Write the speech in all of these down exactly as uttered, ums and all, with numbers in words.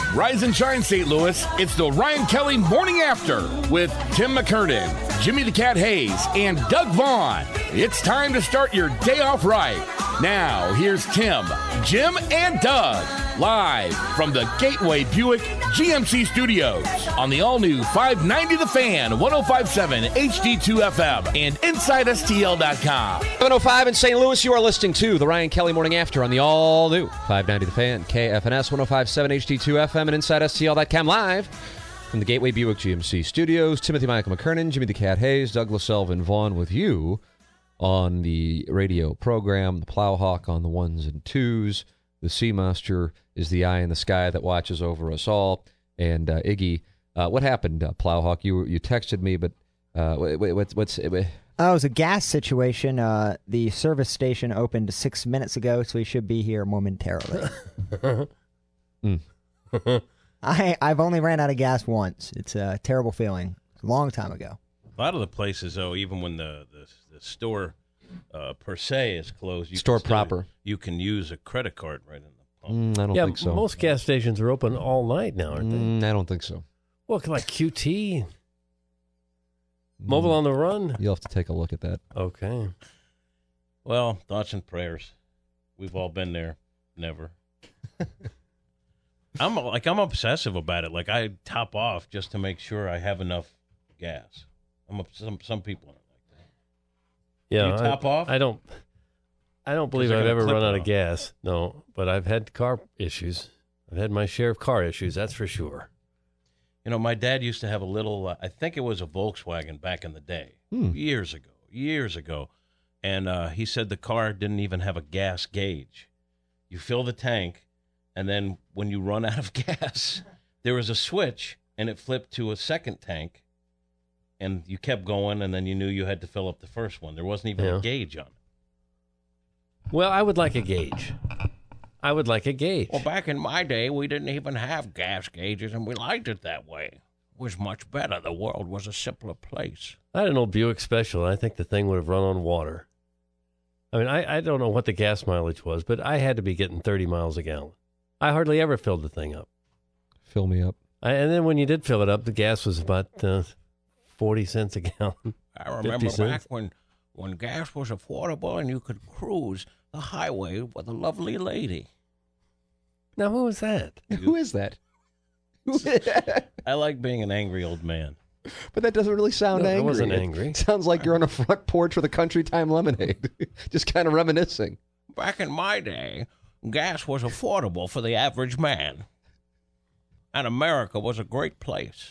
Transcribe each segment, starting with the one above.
Rise and shine, Saint Louis. It's the Ryan Kelly Morning After with Tim McKernan, Jimmy the Cat Hayes, and Doug Vaughn. It's time to start your day off right. Now, here's Tim, Jim, and Doug, live from the Gateway Buick G M C Studios on the all-new five ninety The Fan, one oh five point seven H D two F M, and Inside S T L dot com. seven oh five in Saint Louis, you are listening to the Ryan Kelly Morning After on the all-new five ninety The Fan, K F N S, one oh five point seven H D two F M, and Inside S T L dot com, live from the Gateway Buick G M C Studios. Timothy Michael McKernan, Jimmy the Cat Hayes, Douglas Elvin Vaughn with you on the radio program. The Plowhawk on the ones and twos. The Seamaster is the eye in the sky that watches over us all. And uh, Iggy, uh, what happened, uh, Plowhawk? You you texted me, but uh, wait, what's what's wait. Oh, it was a gas situation. Uh, the service station opened six minutes ago, so we should be here momentarily. mm. I I've only ran out of gas once. It's a terrible feeling. It's a long time ago. A lot of the places, though, even when the the, the store uh, per se is closed, you store can still, proper, you can use a credit card right in the pump. Mm, I don't yeah, think so. Most gas stations are open all night now, aren't they? Mm, I don't think so. Well, like Q T, Mobile on the Run. You'll have to take a look at that. Okay. Well, thoughts and prayers. We've all been there. Never. I'm like I'm obsessive about it. Like I top off just to make sure I have enough gas. I'm a, some some people aren't like that. Yeah, Do you top I, off? I don't. I don't believe they're I've gonna ever clip run it out of off. gas. No, but I've had car issues. I've had my share of car issues. That's for sure. You know, my dad used to have a little. Uh, I think it was a Volkswagen back in the day, Hmm. years ago, years ago, and uh, he said the car didn't even have a gas gauge. You fill the tank, and then when you run out of gas, there was a switch, and it flipped to a second tank, and you kept going, and then you knew you had to fill up the first one. There wasn't even Yeah. a gauge on it. Well, I would like a gauge. I would like a gauge. Well, back in my day, we didn't even have gas gauges, and we liked it that way. It was much better. The world was a simpler place. I had an old Buick Special, and I think the thing would have run on water. I mean, I, I don't know what the gas mileage was, but I had to be getting thirty miles a gallon. I hardly ever filled the thing up. Fill me up. I, and then when you did fill it up, the gas was about uh, forty cents a gallon. I remember fifty back cents. when, when gas was affordable and you could cruise the highway with a lovely lady. Now, who was that? Who is that? I like being an angry old man. But that doesn't really sound No, I angry. wasn't It angry. sounds like you're on a front porch with a Country Time lemonade, just kind of reminiscing. Back in my day, gas was affordable for the average man. And America was a great place.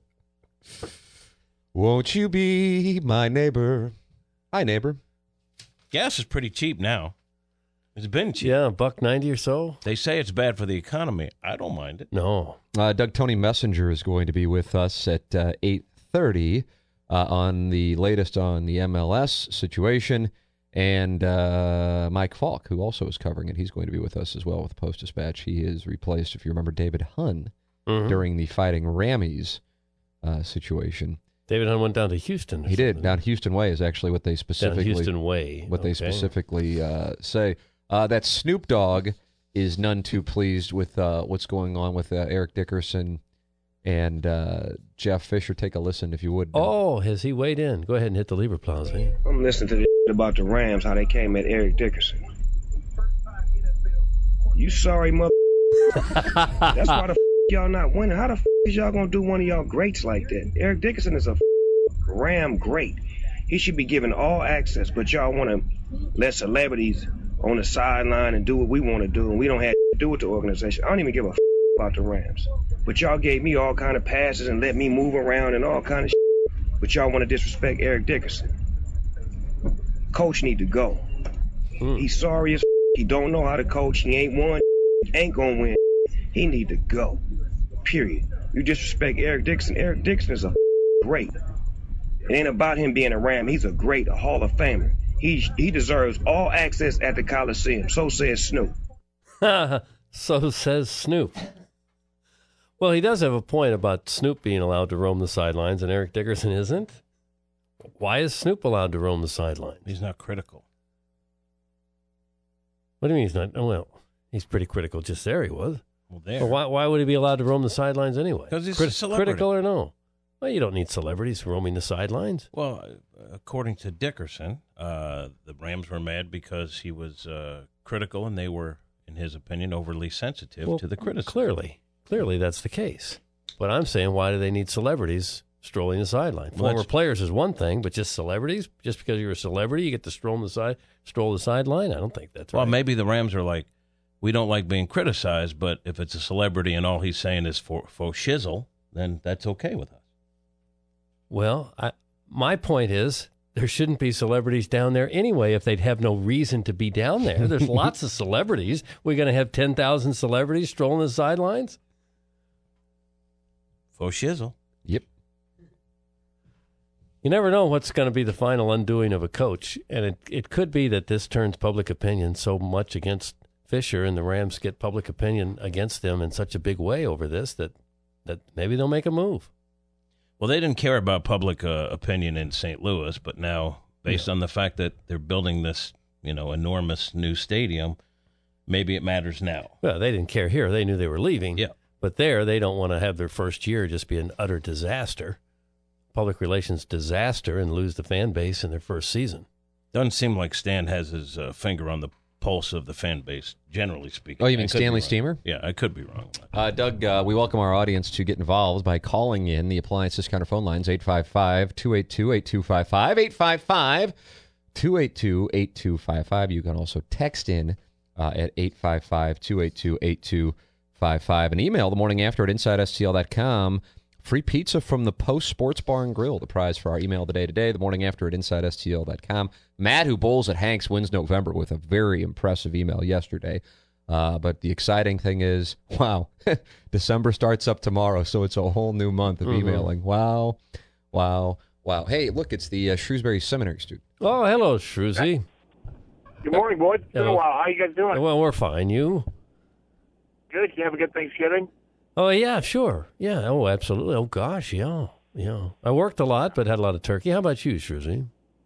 Won't you be my neighbor? Hi, neighbor. Gas is pretty cheap now. It's been cheap. Yeah, a buck ninety or so. They say it's bad for the economy. I don't mind it. No. Uh, Doug Tony Messenger is going to be with us at uh, eight thirty uh, on the latest on the M L S situation. And uh, Mike Falk, who also is covering it, he's going to be with us as well with Post-Dispatch. He is replaced, if you remember, David Hunn Mhm. during the Fighting Rammies uh, situation. David Hunn went down to Houston. or He did. something. Down Houston Way is actually what they Down specifically Houston Way. what they Okay. specifically uh, say. Uh, that Snoop Dogg is none too pleased with uh, what's going on with uh, Eric Dickerson and uh, Jeff Fisher. Take a listen, if you would. Oh, has he weighed in? Go ahead and hit the lever plows, man. I'm listening to the about the Rams, how they came at Eric Dickerson. You sorry, mother. That's why the f- y'all not winning. How the f- is y'all gonna do one of y'all greats like that? Eric Dickerson is a f- Ram great. He should be given all access, but y'all want to let celebrities on the sideline and do what we want to do, and we don't have to do with the organization. I don't even give a f- about the Rams. But y'all gave me all kind of passes and let me move around and all kind of shit. But y'all want to disrespect Eric Dickerson. Coach need to go. Hmm. He's sorry as f- he don't know how to coach. He ain't won. Ain't gonna win. He need to go. Period. You disrespect Eric Dickerson. Eric Dickerson is a f- great. It ain't about him being a Ram. He's a great, a Hall of Famer. He he deserves all access at the Coliseum. So says Snoop. So says Snoop. Well, he does have a point about Snoop being allowed to roam the sidelines and Eric Dickerson isn't. Why is Snoop allowed to roam the sidelines? He's not critical. What do you mean he's not? Oh, well, he's pretty critical just there, he was. Well, there. Well, why, why would he be allowed to roam the sidelines anyway? 'Cause he's Crit- a celebrity. Critical or no? Well, you don't need celebrities roaming the sidelines. Well, uh, according to Dickerson, uh, the Rams were mad because he was uh, critical, and they were, in his opinion, overly sensitive Well, to the criticism. Clearly. Clearly that's the case. But I'm saying, why do they need celebrities strolling the sideline? Well, Former that's- players is one thing, but just celebrities? Just because you're a celebrity, you get to stroll the side, stroll the sideline? I don't think that's Well, right. maybe the Rams are like, we don't like being criticized, but if it's a celebrity and all he's saying is for, for shizzle, then that's okay with us. Well, I, my point is there shouldn't be celebrities down there anyway if they'd have no reason to be down there. There's lots of celebrities. We're going to have ten thousand celebrities strolling the sidelines? For shizzle. Yep. You never know what's going to be the final undoing of a coach, and it, it could be that this turns public opinion so much against Fisher, and the Rams get public opinion against them in such a big way over this that, that maybe they'll make a move. Well, they didn't care about public uh, opinion in Saint Louis, but now, based Yeah. on the fact that they're building this, you know, enormous new stadium, maybe it matters now. Well, they didn't care here. They knew they were leaving. Yeah. But there, they don't want to have their first year just be an utter disaster, public relations disaster, and lose the fan base in their first season. Doesn't seem like Stan has his uh, finger on the pulse of the fan base, generally speaking. Oh, you I mean could be Stanley wrong. Steamer? Yeah, I could be wrong. Uh, Doug, uh, we welcome our audience to get involved by calling in the Appliance Discounter phone lines, eight five five, two eight two, eight two five five, eight five five, two eight two, eight two five five. You can also text in uh, at eight five five, two eight two, eight two five five. And email the morning after at inside S T L dot com. Free pizza from the Post Sports Bar and Grill, the prize for our email today today, the morning after at inside S T L dot com. Matt, who bowls at Hanks, wins November with a very impressive email yesterday. Uh, but the exciting thing is, wow, December starts up tomorrow, so it's a whole new month of Mhm. emailing. Wow, wow, wow. Hey, look, it's the uh, Shrewsbury Seminary student. Oh, hello, Shrewsy. Good morning, boys. It's been Hello. a while. How you guys doing? Well, we're fine. You? Good. You have a good Thanksgiving? Oh, yeah, sure. Yeah, oh, absolutely. Oh, gosh, yeah. Yeah. I worked a lot, but had a lot of turkey. How about you, Shrewsy?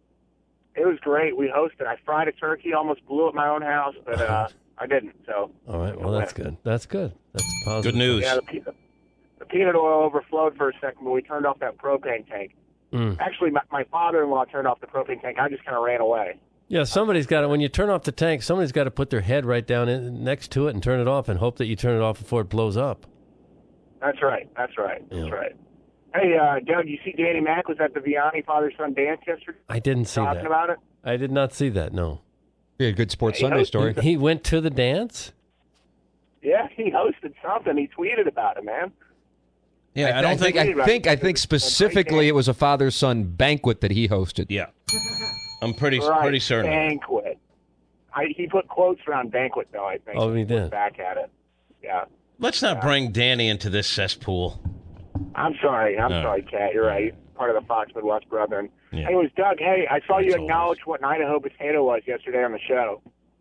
It was great. We hosted. I fried a turkey, almost blew up my own house, but uh, I didn't. So. All right, well, that's good. That's good. That's positive. Good news. Yeah, the, pe- the peanut oil overflowed for a second when we turned off that propane tank. Mm. Actually, my, my father-in-law turned off the propane tank. I just kind of ran away. Yeah, somebody's got to, when you turn off the tank, somebody's got to put their head right down in, next to it and turn it off and hope that you turn it off before it blows up. That's right. That's right. That's Yeah. right. Hey, uh, Doug, you see Danny Mac was at the Vianney father-son dance yesterday? I didn't see Talking that. about it? I did not see that, no. Yeah, good Sports Hey, Sunday ho- story. He went to the dance? Yeah, he hosted something. He tweeted about it, man. Yeah, I, don't think. I think I think specifically it was a father-son banquet that he hosted. yeah, I'm pretty Right, pretty certain. banquet. I, he put quotes around banquet, though, I think. Oh, he did. Back at it. Yeah. Let's not bring Danny into this cesspool. I'm sorry. I'm No. sorry, Kat. You're right. He's part of the Fox Midwest Brethren. Yeah. Anyways, Doug, hey, I saw you That's acknowledge what an Idaho potato was yesterday on the show.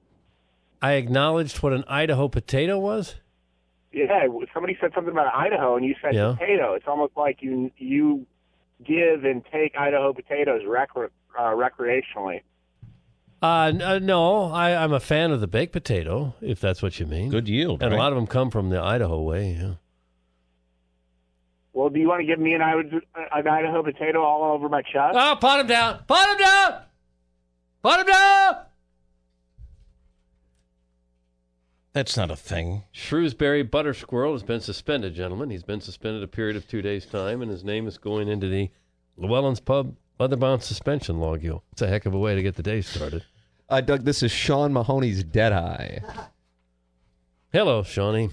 I acknowledged what an Idaho potato was? Yeah, somebody said something about Idaho, and you said Yeah. potato. It's almost like you you give and take Idaho potatoes recre- uh, recreationally. Uh, n- uh, no, I, I'm a fan of the baked potato, if that's what you mean. Good yield, And right? a lot of them come from the Idaho way, yeah. Well, do you want to give me an, Idaho- an Idaho potato all over my chest? Oh, pot him down! Pot him down! Pot him down! That's not a thing. Shrewsbury Butter Squirrel has been suspended, gentlemen. He's been suspended a period of two days' time, and his name is going into the Llewellyn's Pub leather-bound suspension log. You. It's a heck of a way to get the day started. Uh, Doug, this is Sean Mahoney's Deadeye. Hello, Shawnee.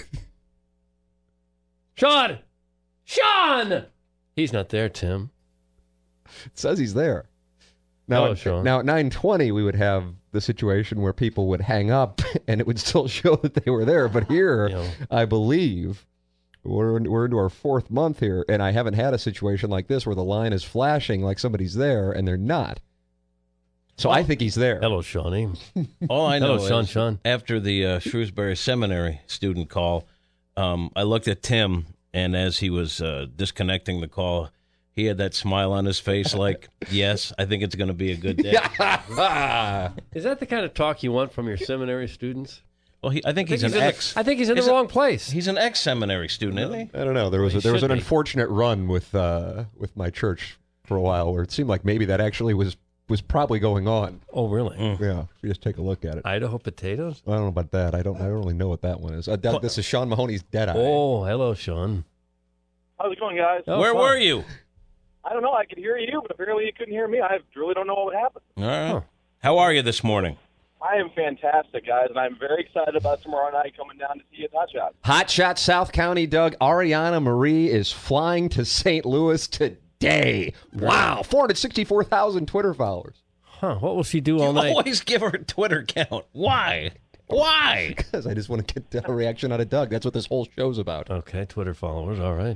Sean! Sean! He's not there, Tim. It says he's there. Now, Hello, Sean. now at nine twenty, we would have the situation where people would hang up and it would still show that they were there. But here, Yeah. I believe, we're, in, we're into our fourth month here, and I haven't had a situation like this where the line is flashing like somebody's there and they're not. So I think he's there. Hello, Shawnee. All I know Hello, Sean, is Sean. after the uh, Shrewsbury Seminary student call, um, I looked at Tim, and as he was uh, disconnecting the call, he had that smile on his face like, yes, I think it's going to be a good day. Is that the kind of talk you want from your seminary students? Well, he, I think he's he's an in the- ex. I think he's in the He's a- wrong place. He's an ex-seminary student, isn't he? I don't know. There was He a, there was should an be. unfortunate run with uh, with my church for a while where it seemed like maybe that actually was was probably going on. Oh, really? Yeah, if you just take a look at it. I Idaho potatoes? don't know about that. I don't. I don't really know what that one is. Uh, Doug, this is Sean Mahoney's Dead Eye. Oh, hello, Sean. How's it going, guys? Oh, Where fun. were you? I don't know. I could hear you, but apparently you couldn't hear me. I really don't know what would happen. All right. Huh. How are you this morning? I am fantastic, guys, and I'm very excited about tomorrow night coming down to see you at Hot Shot. Hot Shot South County, Doug. Ariana Marie is flying to Saint Louis today. Wow, four hundred sixty-four thousand Twitter followers. Huh, what will she do all You night? always give her a Twitter account. Why? Why? Because I just want to get a reaction out of Doug. That's what this whole show's about. Okay, Twitter followers, all right.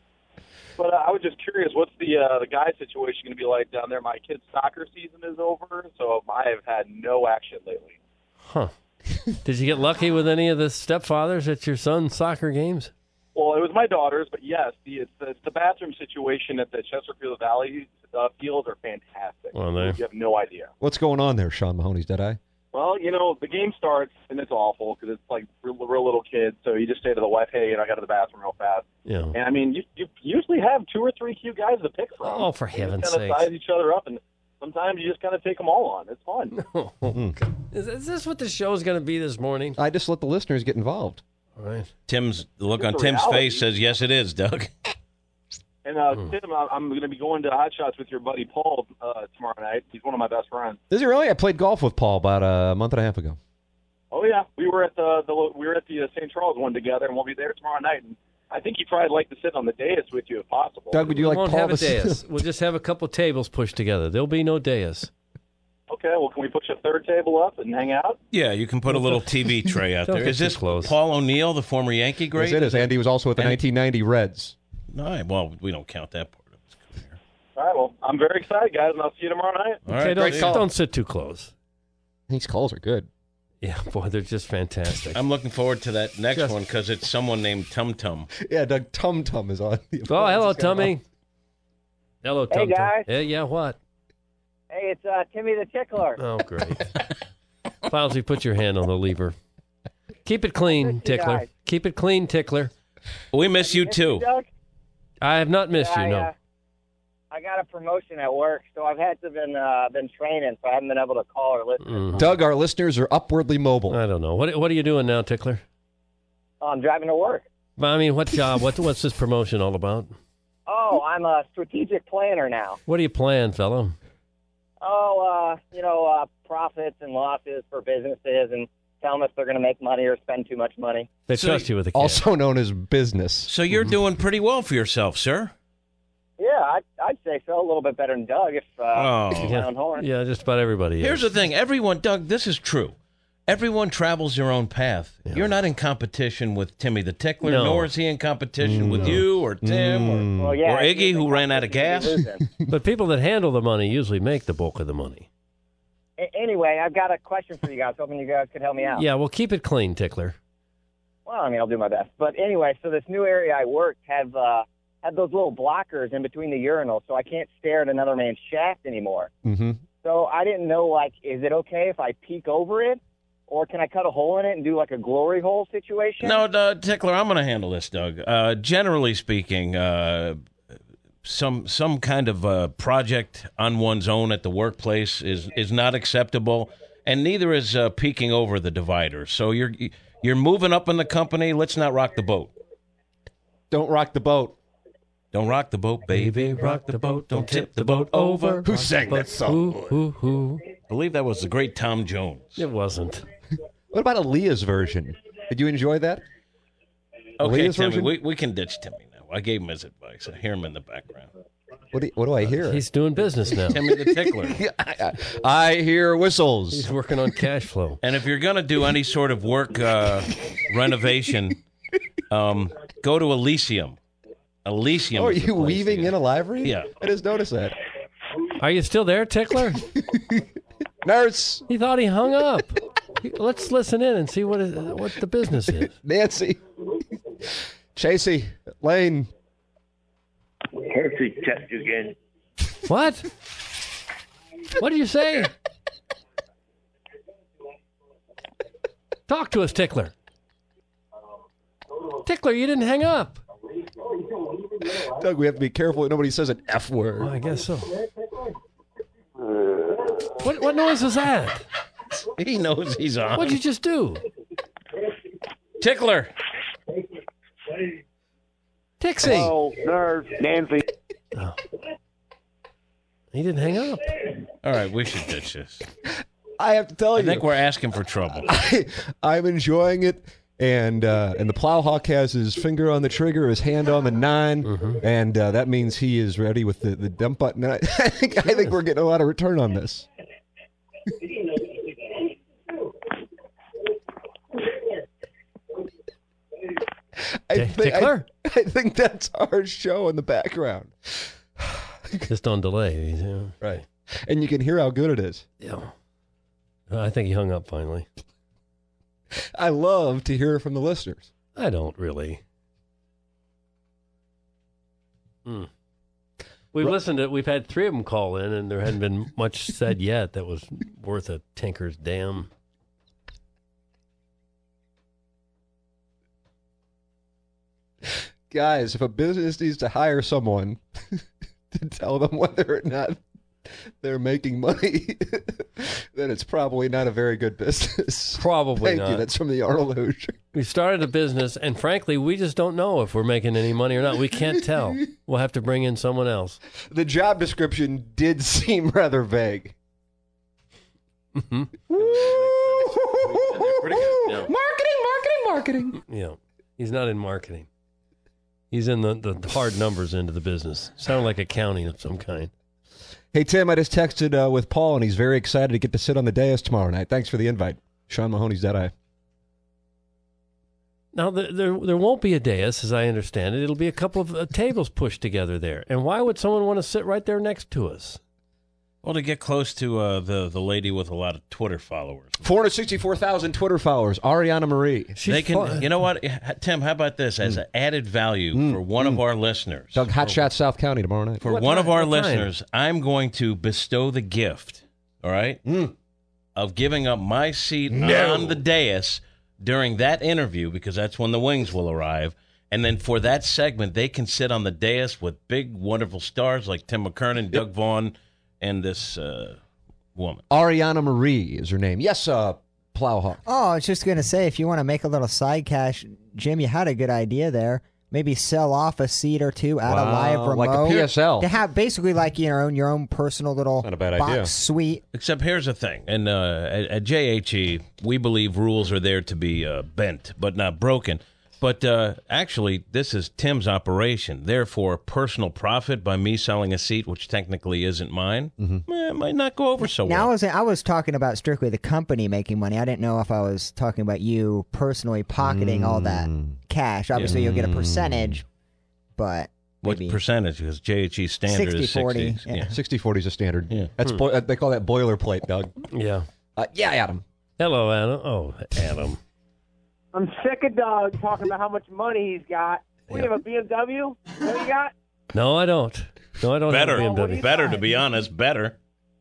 But uh, I was just curious, what's the uh, the guy situation going to be like down there? My kid's soccer season is over, so I have had no action lately. Huh. Did you get lucky with any of the stepfathers at your son's soccer games? Well, it was my daughter's, but yes, the, it's, the, it's the bathroom situation at the Chesterfield Valley uh, fields are fantastic. Well, they- You have no idea. What's going on there, Sean Mahoney's Dead Eye? Well, you know, the game starts, and it's awful because it's like real, real little kids, so you just say to the wife, hey, you know, I got to the bathroom real fast. Yeah. And, I mean, you, you usually have two or three cute guys to pick from. Oh, for You heaven's just kind sakes. of size each other up, and sometimes you just kind of take them all on. It's fun. Oh, is, is this what the show's going to be this morning? I just let the listeners get involved. All right. Tim's the look It's on a Tim's reality. face says yes, it is, Doug. And, uh, Hmm. Tim, I- I'm going to be going to Hot Shots with your buddy Paul uh, tomorrow night. He's one of my best friends. Is it really? I played golf with Paul about a month and a half ago. Oh, yeah. We were at the, the we were at the uh, Saint Charles one together, and we'll be there tomorrow night. And I think he'd probably like to sit on the dais with you if possible. Doug, would you we like won't Paul have a to dais. We'll just have a couple tables pushed together. There'll be no dais. Okay, well, can we push a third table up and hang out? Yeah, you can put a little T V tray out Don't there. get Is too this close. Paul O'Neill, the former Yankee great? Yes, it is. Andy was also at the And- nineteen ninety Reds. No, well, we don't count that part of his career. All right, well, I'm very excited, guys, and I'll see you tomorrow night. All Okay, right, don't, great. don't sit too close. These calls are good. Yeah, boy, they're just fantastic. I'm looking forward to that next Just- one because it's someone named Tum Tum. Yeah, Doug Tum Tum is on. Oh, hello, Tummy. Hello, Hey, Tum Tum. guys. Yeah, yeah, what? Hey, it's uh, Timmy the Tickler. Oh, great. Filesy, put your hand on the lever. Keep it clean, miss you Tickler. guys. Keep it clean, Tickler. We miss you Miss too. Doug? I have not missed Yeah, you, no. I, uh, I got a promotion at work, so I've had to been uh, been training, so I haven't been able to call or listen. Mhm. Doug, our listeners are upwardly mobile. I don't know. What What are you doing now, Tickler? Oh, I'm driving to work. I mean, what job? What What's this promotion all about? Oh, I'm a strategic planner now. What do you plan, fellow? Oh, uh, you know, uh, profits and losses for businesses, and tell them if they're going to make money or spend too much money. They So- trust you with a kid. Also known as business. So you're doing pretty well for yourself, sir. Yeah, I'd, I'd say so. A little bit better than Doug if uh, Oh. toot my own horn. Yeah, just about everybody is. Here's the thing, everyone, Doug, this is true. Everyone travels their own path. Yeah. You're not in competition with Timmy the Tickler, No. nor is he in competition with you or Tim or, Well, yeah, or if Iggy, you're who ran out of gas. losing. But people that handle the money usually make the bulk of the money. A- Anyway, I've got a question for you guys. Hoping you guys could help me out. Yeah, well, keep it clean, Tickler. Well, I mean, I'll do my best. But anyway, so this new area I work have uh, had those little blockers in between the urinals, so I can't stare at another man's shaft anymore. Mm-hmm. So I didn't know, like, is it okay if I peek over it, or can I cut a hole in it and do like a glory hole situation? No, uh, Tickler, I'm going to handle this, Doug. Uh, generally speaking, uh, some some kind of uh, project on one's own at the workplace is is not acceptable, and neither is uh, peeking over the divider. So you're you're moving up in the company. Let's not rock the boat. Don't rock the boat. Don't rock the boat, baby. Rock the boat. Don't tip the boat over. Who sang that song? Who, who, who? I believe that was the great Tom Jones. It wasn't. What about Aaliyah's version? Did you enjoy that? Okay, Aaliyah's Timmy, version? we, we can ditch Timmy now. I gave him his advice. I hear him in the background. What do, what do I hear? He's doing business now. Timmy the Tickler. I hear whistles. He's working on cash flow. And if you're going to do any sort of work uh, renovation, um, go to Elysium. Elysium. Oh, are is the you place to weaving go. in a livery? Yeah. I just noticed that. Are you still there, Tickler? Nurse, He thought he hung up. Let's listen in and see what is, what the business is. Nancy, Chasey, Lane. Perfect test again. What? What did you say? Talk to us, Tickler. Tickler, you didn't hang up. Doug, we have to be careful that nobody says an F word. Well, I guess so. What what noise was that? He knows he's on. What'd you just do? Tickler. Tixie. Oh, there's Nancy. Oh. He didn't hang up. All right, we should ditch this. I have to tell I you. think we're asking for trouble. I, I'm enjoying it. And uh, and the Plowhawk has his finger on the trigger, his hand on the nine, mm-hmm. and uh, that means he is ready with the, the dump button. I think, I think we're getting a lot of return on this. I T- think, Tickler? I, I think that's our show in the background. Just on delay. Yeah. Right. And you can hear how good it is. Yeah. I think he hung up finally. I love to hear from the listeners. I don't really. Hmm. We've Ru- listened to, we've had three of them call in, and there hadn't been much said yet that was worth a tinker's damn. Guys, if a business needs to hire someone to tell them whether or not they're making money, then it's probably not a very good business. Probably Thank not. you. That's from the Arnold Hoosier. We started a business, and frankly, we just don't know if we're making any money or not. We can't tell. We'll have to bring in someone else. The job description did seem rather vague. Mm-hmm. Pretty good. Yeah. Marketing, marketing, marketing. Yeah. He's not in marketing. He's in the, the hard numbers end of the business. Sounded like accounting of some kind. Hey, Tim, I just texted uh, with Paul, and he's very excited to get to sit on the dais tomorrow night. Thanks for the invite. Sean Mahoney's Dead-Eye. Now, there, there there won't be a dais, as I understand it. It'll be a couple of uh, tables pushed together there. And why would someone want to sit right there next to us? Well, to get close to uh, the, the lady with a lot of Twitter followers. four hundred sixty-four thousand Twitter followers, Ariana Marie. She's they can, fun. you know what, Tim? How about this as Mm. an added value Mm. for one Mm. of our listeners? Doug Hotshot, South County tomorrow night. For What one time? of our What time? listeners, I'm going to bestow the gift. All right, Mm. of giving up my seat No. on the dais during that interview, because that's when the wings will arrive. And then for that segment, they can sit on the dais with big, wonderful stars like Tim McKernan, Yep. Doug Vaughn, and this uh, woman. Ariana Marie is her name. Yes, uh, Plowhawk. Oh, I was just going to say, if you want to make a little side cash, Jim, you had a good idea there. Maybe sell off a seat or two at a live Wow, remote. like a P S L. To have basically like your own your own personal little Not a bad box idea. suite. Except here's the thing, and uh, at, at J H E, we believe rules are there to be uh, bent, but not broken. But uh, actually, this is Tim's operation. Therefore, personal profit by me selling a seat, which technically isn't mine, Mm-hmm. eh, it might not go over so Now I well. was I was talking about strictly the company making money. I didn't know if I was talking about you personally pocketing all that Mm. cash. Obviously, you'll get a percentage, but What maybe percentage? Because J H E standard is sixty forty, sixty. yeah. sixty forty is a standard. Yeah. That's boi- uh, they call that boilerplate, Doug. Yeah. Uh, yeah, Adam. Hello, Adam. Oh, Adam. I'm sick of Doug talking about how much money he's got. We Yeah. have a B M W. What you got? No, I don't. No, I don't Better, have a B M W. better to be honest, better.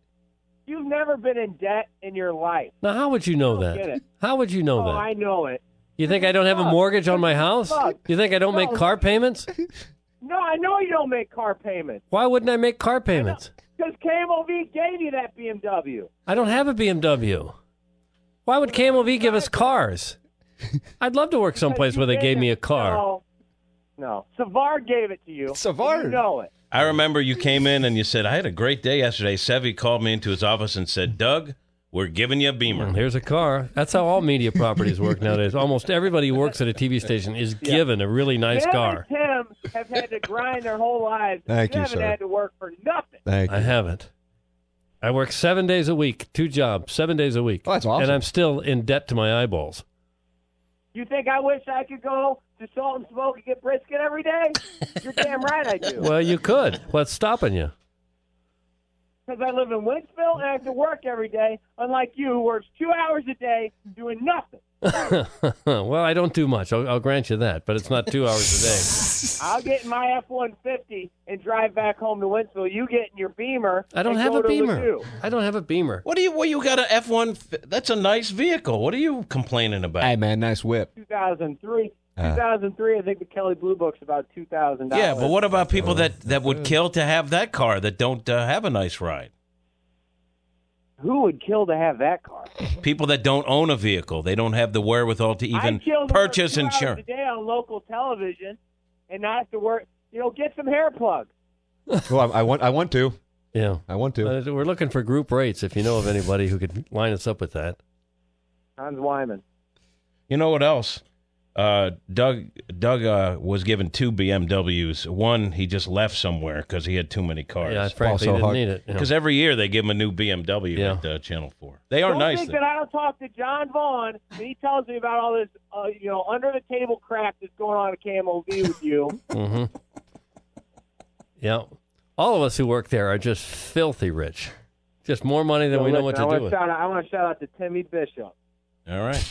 You've never been in debt in your life. Now, how would you know I don't get that? it. How would you know Oh, that? I know it. You think I don't have a mortgage on my house? Look. You think I don't make No. car payments? No, I know you don't make car payments Why wouldn't I make car payments? because K M O V gave you that B M W. I don't have a B M W. Why would K M O V give us cars? I'd love to work someplace where they gave me a car. No, no. Savard gave it to you. Savard? You know it. I remember you came in and you said, I had a great day yesterday. Sevy called me into his office and said, Doug, we're giving you a Beamer. And here's a car. That's how all media properties work nowadays. Almost everybody who works at a T V station is given a really nice Tim car. and Tim have had to grind their whole lives. Thank you, haven't sir. had to work for nothing. Thank I you. haven't. I work seven days a week, two jobs, seven days a week. Oh, that's awesome. And I'm still in debt to my eyeballs. You think I wish I could go to Salt and Smoke and get brisket every day? You're damn right I do. Well, you could. What's stopping you? Because I live in Wentzville and I have to work every day, unlike you who works two hours a day doing nothing. Well, I don't do much. I'll, I'll grant you that, but it's not two hours a day. I'll get in my F one fifty and drive back home to Wentzville. You get in your Beamer. I don't and have go a to Beamer. Ladue. I don't have a Beamer. What do you? Well, you got an F one. That's a nice vehicle. What are you complaining about? Hey, man, nice whip. two thousand three. Uh. two thousand three, I think the Kelly Blue Book's about two thousand dollars. Yeah, but what about people that, that would kill to have that car that don't uh, have a nice ride? Who would kill to have that car? People that don't own a vehicle. They don't have the wherewithal to even I killed purchase two hours insurance. a day on local television and not have to work. You know, get some hair plugs. Well, I, I want. I want to. Yeah. I want to. Uh, we're looking for group rates if you know of anybody who could line us up with that. Hans Wyman. You know what else? Uh, Doug Doug uh, was given two B M Ws. One, he just left somewhere because he had too many cars. Yeah, frankly, so didn't hard. need it. you know. Because every year they give him a new B M W Yeah. at uh, Channel four. They are Don't nice. think things. that I don't talk to John Vaughn and he tells me about all this, uh, you know, under the table crap that's going on at K M O V with you. Mm-hmm. Yeah. All of us who work there are just filthy rich. Just more money than So we know listen, what I to do want with. shout out, I want to shout out to Timmy Bishop. All right.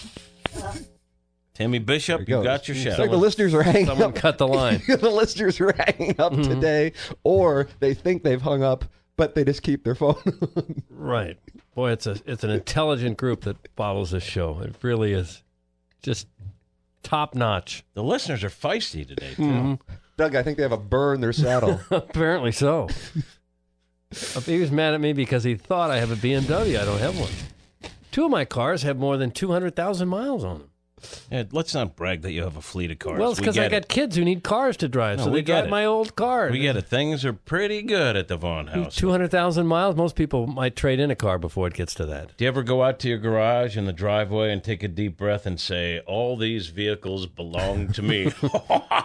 Timmy Bishop, There you it got goes. your It's shout. like the listeners are hanging Someone up. cut the line. The listeners are hanging up Mhm. today, or they think they've hung up, but they just keep their phone on. Right. Boy, it's a it's an intelligent group that follows this show. It really is just top notch. The listeners are feisty today, too. Mhm. Doug, I think they have a burr in their saddle. Apparently so. He was mad at me because he thought I have a B M W. I don't have one. Two of my cars have more than two hundred thousand miles on them. Yeah, let's not brag that you have a fleet of cars. Well, it's We because I get got it. kids who need cars to drive, No, so we they get drive it. my old car. We get it. Things are pretty good at the Vaughn house. two hundred thousand miles, most people might trade in a car before it gets to that. Do you ever go out to your garage in the driveway and take a deep breath and say, all these vehicles belong to me? uh,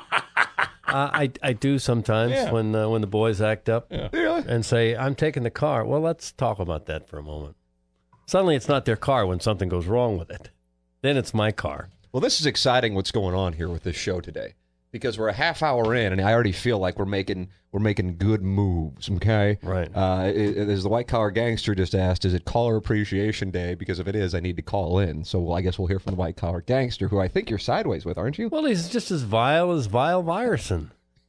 I, I do sometimes Yeah. when uh, when the boys act up Really? and say, I'm taking the car. Well, let's talk about that for a moment. Suddenly it's not their car when something goes wrong with it. Then it's my car. Well, this is exciting what's going on here with this show today, because we're a half hour in, and I already feel like we're making we're making good moves. Okay, Right. Uh, it- it- as the white collar gangster just asked, is it Caller Appreciation Day? Because if it is, I need to call in. So well, I guess we'll hear from the white collar gangster, who I think you're sideways with, aren't you? Well, he's just as vile as Vile Vyerson.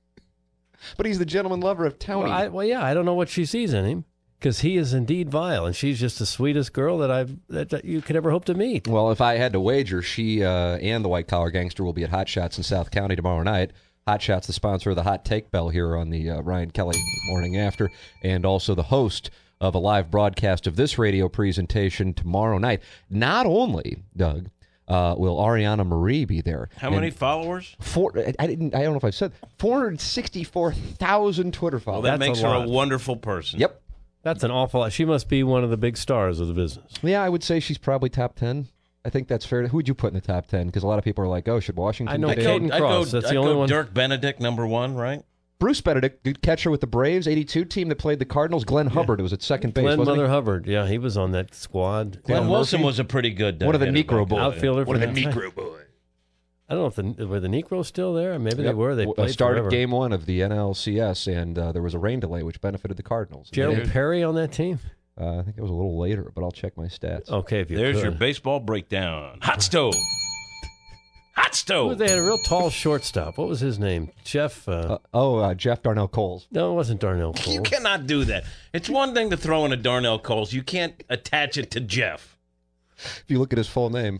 But he's the gentleman lover of Tony. Well, I, well, yeah, I don't know what she sees in him because he is indeed vile, and she's just the sweetest girl that I've that, that you could ever hope to meet. Well, if I had to wager, she uh, and the white collar gangster will be at Hot Shots in South County tomorrow night. Hot Shots, the sponsor of the Hot Take Bell here on the uh, Ryan Kelly Morning After, and also the host of a live broadcast of this radio presentation tomorrow night. Not only, Doug, uh, will Ariana Marie be there. How and many followers? Four, I didn't. I don't know if I said four hundred sixty-four thousand Twitter Well, followers. that That's makes a her lot. a wonderful person. Yep. That's an awful lot. She must be one of the big stars of the business. Yeah, I would say she's probably top ten. I think that's fair. Who would you put in the top ten? Because a lot of people are like, "Oh, should Washington?" I know get I'd in? go, Caden I'd Cross, go, that's I'd the only go one. Dirk Benedict, number one, right? Bruce Benedict, good catcher with the Braves, eighty-two team that played the Cardinals. Glenn Hubbard was at second base. Glenn wasn't he? Mother Hubbard, yeah, he was on that squad. Glenn Yeah, Wilson Murphy. was a pretty good uh, One of the hitter Negro back boys. in the day. Outfielder. One for of the that time. Negro boys. I don't know if the were the Negroes still there. Maybe they Yep. were. They Uh, played started forever. game one of the N L C S, and uh, there was a rain delay, which benefited the Cardinals. Gerald And they- Perry on that team. uh, I think it was a little later, but I'll check my stats. Okay, if you There's could. your baseball breakdown. Hot stove. Hot Well, stove. they had a real tall shortstop. What was his name? Jeff. Uh, Uh, oh, uh, Jeff Darnell Coles. no, it wasn't Darnell Cole. You cannot do that. It's one thing to throw in a Darnell Coles. You can't attach it to Jeff. If you look at his full name,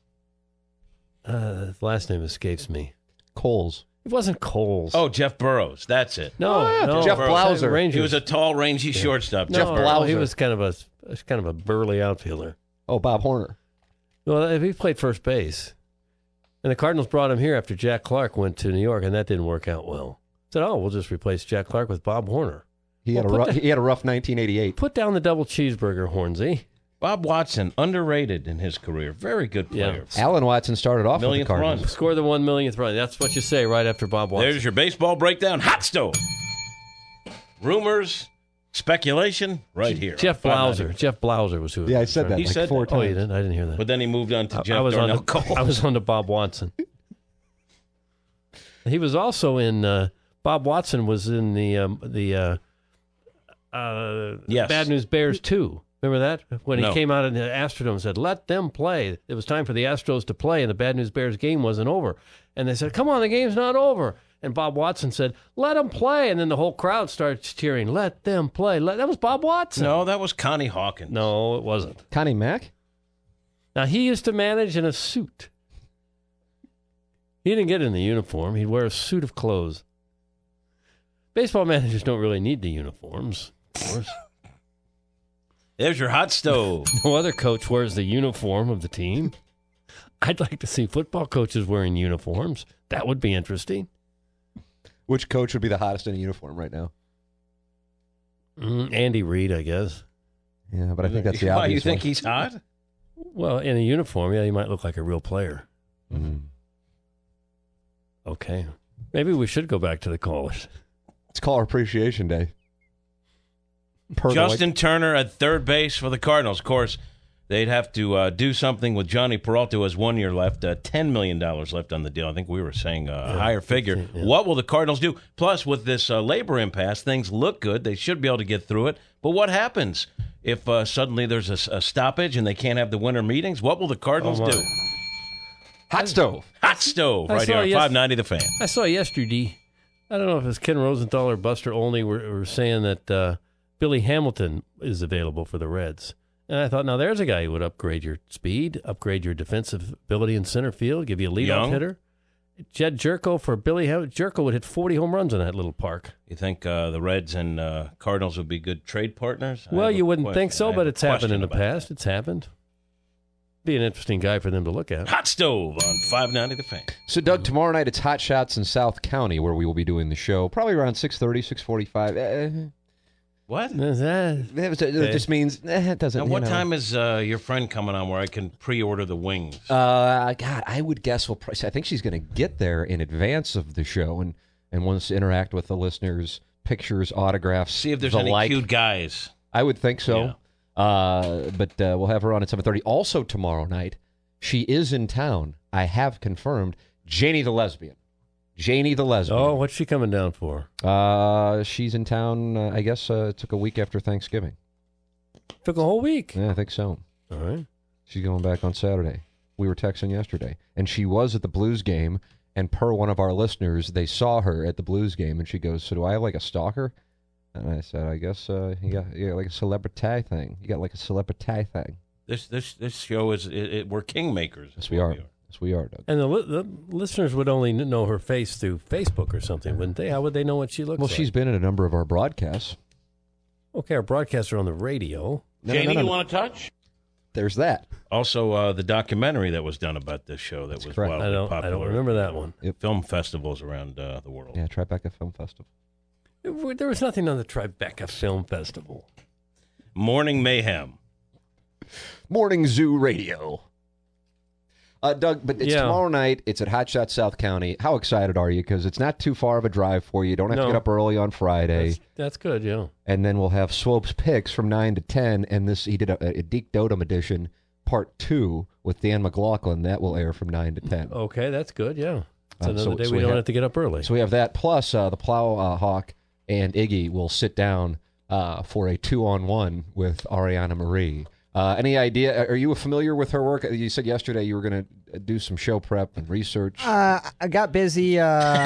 Uh, his last name escapes me. Coles. It wasn't Coles. Oh, Jeff Burrows. That's it. no, Oh, yeah, no. Jeff Burrows. Blauser. Rangers. He was a tall, rangy shortstop. no, Jeff no, he Blauser. was kind of a kind of a burly outfielder. Oh, Bob Horner. Well, he played first base, and the Cardinals brought him here after Jack Clark went to New York, and that didn't work out well. Said, "Oh, we'll just replace Jack Clark with Bob Horner." He had Well, a put rough, the- he had a rough nineteen eighty-eight. Put down the double cheeseburger, Hornsey. Bob Watson, underrated in his career. Very good Yeah. player. Alan Watson started off with the Millionth Cardinals. run. Score the one millionth run. That's what you say right after Bob Watson. There's your baseball breakdown. Hot stove. Rumors, speculation, right here. Jeff Five Blauser. ninety. Jeff Blauser was who. it Yeah, I was. said that He like said four that. Oh, times. you didn't? I didn't hear that. But then he moved on to I- Jeff I was on Darnell to, Coles. I was on to Bob Watson. He was also in. Uh, Bob Watson was in the um, the uh, uh, Yes. Bad News Bears too. Remember that when he No. came out in the Astrodome and said, "Let them play." It was time for the Astros to play, and the Bad News Bears game wasn't over. And they said, "Come on, the game's not over." And Bob Watson said, let them play. And then the whole crowd starts cheering, let them play. Let, that was Bob Watson. No, that was Connie Hawkins. No, it wasn't. Connie Mack? Now, he used to manage in a suit. He didn't get in the uniform. He'd wear a suit of clothes. Baseball managers don't really need the uniforms, of course. There's your hot stove. No other coach wears the uniform of the team. I'd like to see football coaches wearing uniforms. That would be interesting. Which coach would be the hottest in a uniform right now? Mm, Andy Reid, I guess. Yeah, but I think that's the Why, obvious you think one. he's hot? Well, in a uniform, yeah, he might look like a real player. Mm-hmm. Okay. Maybe we should go back to the callers. It's Caller Appreciation Day. Per Justin Turner at third base for the Cardinals. Of course, they'd have to uh, do something with Johnny Peralta, who has one year left, uh, ten million dollars left on the deal. I think we were saying uh, Yeah, a higher figure. yeah. What will the Cardinals do? Plus, with this uh, labor impasse, things look good. They should be able to get through it. But what happens if uh, suddenly there's a, a stoppage and they can't have the winter meetings? What will the Cardinals Oh, my. do? Hot stove. Hot stove I right saw here on yes- five ninety The Fan. I saw yesterday, I don't know if it was Ken Rosenthal or Buster Olney were, were saying that uh, Billy Hamilton is available for the Reds. And I thought, now there's a guy who would upgrade your speed, upgrade your defensive ability in center field, give you a leadoff Young. hitter. Jed Jerko for Billy Ham- Jerko would hit forty home runs in that little park. You think uh, the Reds and uh, Cardinals would be good trade partners? I Well, have a you wouldn't question. think I so, have but a it's happened question in the about past. It's happened. Be an interesting guy for them to look at. Hot stove on five ninety The Fan. So, Doug, tomorrow night it's Hot Shots in South County where we will be doing the show. Probably around six thirty, six forty-five. Uh, What? Is that- it just means eh, it doesn't. Now, you what know. time is uh, your friend coming on where I can pre-order the wings? Uh, God, I would guess we'll. Pro- I think she's going to get there in advance of the show and and wants to interact with the listeners, pictures, autographs. See if there's the any like. cute guys. I would think so. Uh, but uh, we'll have her on at seven thirty. Also tomorrow night, she is in town. I have confirmed. Janie the lesbian. Janie the lesbian. Oh, what's she coming down for? Uh, she's in town. Uh, I guess uh, it took a week after Thanksgiving. Took a whole week. Yeah, I think so. All right. She's going back on Saturday. We were texting yesterday, and she was at the Blues game. And per one of our listeners, they saw her at the Blues game, and she goes, "So do I have like a stalker?" And I said, "I guess uh, you got you got like a celebrity thing. You got like a celebrity thing." This this this show is it, it, we're kingmakers. Yes, we are. Yes, we are, Doug. And the, li- the listeners would only kn- know her face through Facebook or something, wouldn't they? How would they know what she looks Well, like? she's been in a number of our broadcasts. Okay, our broadcasts are on the radio. No, no, Janie, no, no, you no. want to touch? There's that. Also, uh, the documentary that was done about this show that was correct. wildly I don't, popular. I don't remember that one. Film festivals around uh, the world. Yeah, Tribeca Film Festival. There was nothing on the Tribeca Film Festival. Morning Mayhem. Morning Zoo Radio. Uh, Doug, but it's Yeah. tomorrow night. It's at Hot Shot South County. How excited are you? Because it's not too far of a drive for you. You don't have No. to get up early on Friday. That's, that's good, yeah. And then we'll have Swope's picks from nine to ten. And this, he did a, a Deke Dotem edition, part two, with Dan McLaughlin. That will air from nine to ten. Okay, that's good, yeah. It's Uh, another so- day so we we don't have- have to get up early. So we have that. Plus, uh, the Plow uh, Hawk and Iggy will sit down uh, for a two-on-one with Ariana Marie. Uh, any idea? Are you familiar with her work? You said yesterday you were going to do some show prep and research. Uh, I got busy uh,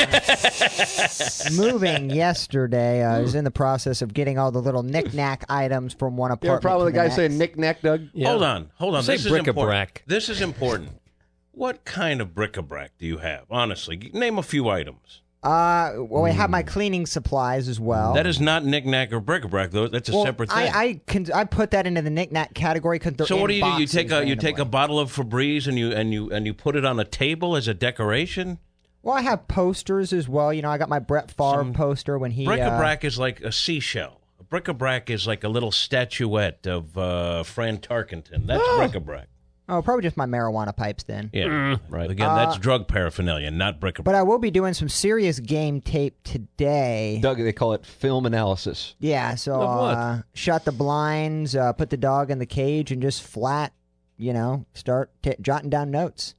moving yesterday. I was in the process of getting all the little knick-knack items from one You're apartment. probably the to guy next. saying knick-knack, Doug. Yeah. Hold on, hold on. Say This is important. bric-a-brac. This is important. What kind of bric-a-brac do you have? Honestly, name a few items. Uh, well, I have Hmm. my cleaning supplies as well. That is not knick-knack or bric-a-brac, though. That's a well, separate thing. I I, can, I put that into the knick-knack category because they're so in what do you do? You take boxes a you take a randomly. bottle of Febreze and you and you and you put it on a table as a decoration. Well, I have posters as well. You know, I got my Brett Favre Some poster when he. Uh, Bric-a-brac is like a seashell. A bric-a-brac is like a little statuette of uh, Fran Tarkenton. That's bric-a-brac. oh, probably just my marijuana pipes then. Yeah, right. Again, that's drug paraphernalia, not bric-a-brac. But I will be doing some serious game tape today. Doug, they call it film analysis. Yeah, so Of what? uh, shut the blinds, uh, put the dog in the cage, and just flat, you know, start t- jotting down notes.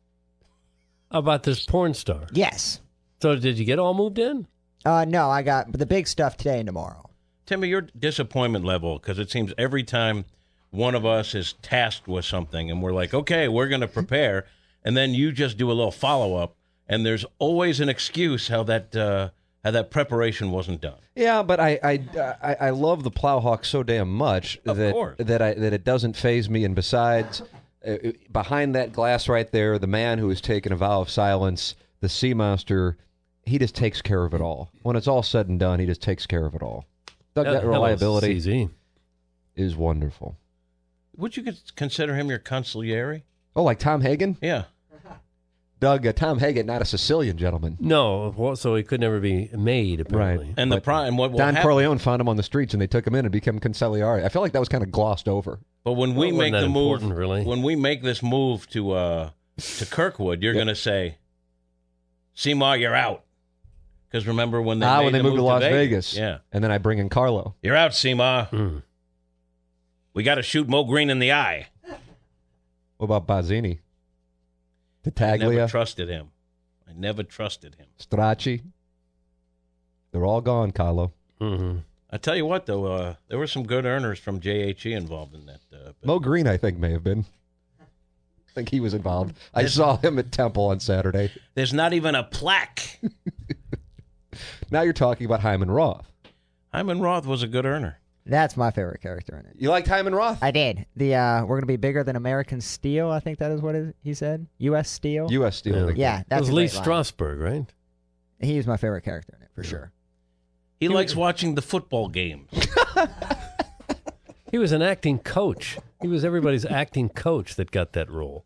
How about this porn star? Yes. So did you get all moved in? Uh, no, I got the big stuff today and tomorrow. Timmy, your disappointment level, because it seems every time one of us is tasked with something and we're like, okay, we're going to prepare, and then you just do a little follow-up, and there's always an excuse how that uh, how that preparation wasn't done. Yeah, but I I, I, I love the Plowhawk so damn much Of that course. that I that it doesn't faze me. And besides, uh, behind that glass right there, the man who has taken a vow of silence, the sea monster, he just takes care of it all. When it's all said and done, he just takes care of it all. Doug, that Hello, reliability C Z. is wonderful. Would you cons- consider him your consigliere? Oh, like Tom Hagen? Yeah. Doug, uh, Tom Hagen, not a Sicilian gentleman. No, well, so he could never be made, apparently. Right. And the But pri- and what will Don happen- Corleone found him on the streets, and they took him in and became consigliere. I feel like that was kind of glossed over. But when we Well, make wasn't that the move, important, really. when we make this move to uh, to Kirkwood, you're Yep. going to say, "Seymour, you're out." Because remember when they ah, made when they the moved to move Las Vegas. Yeah, And then I bring in Carlo. you're out, Seymour. Mm. We got to shoot Mo Green in the eye. What about Bazzini? I Tattaglia? never trusted him. I never trusted him. Stracci? They're all gone, Carlo. Mm-hmm. I tell you what, though, uh, there were some good earners from J H E involved in that. Uh, Mo Green, I think, may have been. I think he was involved. I saw him at Temple on Saturday. There's not even a plaque. Now you're talking about Hyman Roth. Hyman Roth was a good earner. That's my favorite character in it. You liked Hyman Roth? I did. The uh, we're gonna be bigger than American Steel. I think that is what it, he said. U S Steel. U S Steel. I Yeah. think. Yeah, That that's was a Lee great line. Strasberg, right? He was my favorite character in it for sure. He likes watching the football games. He was an acting coach. He was everybody's acting coach that got that role.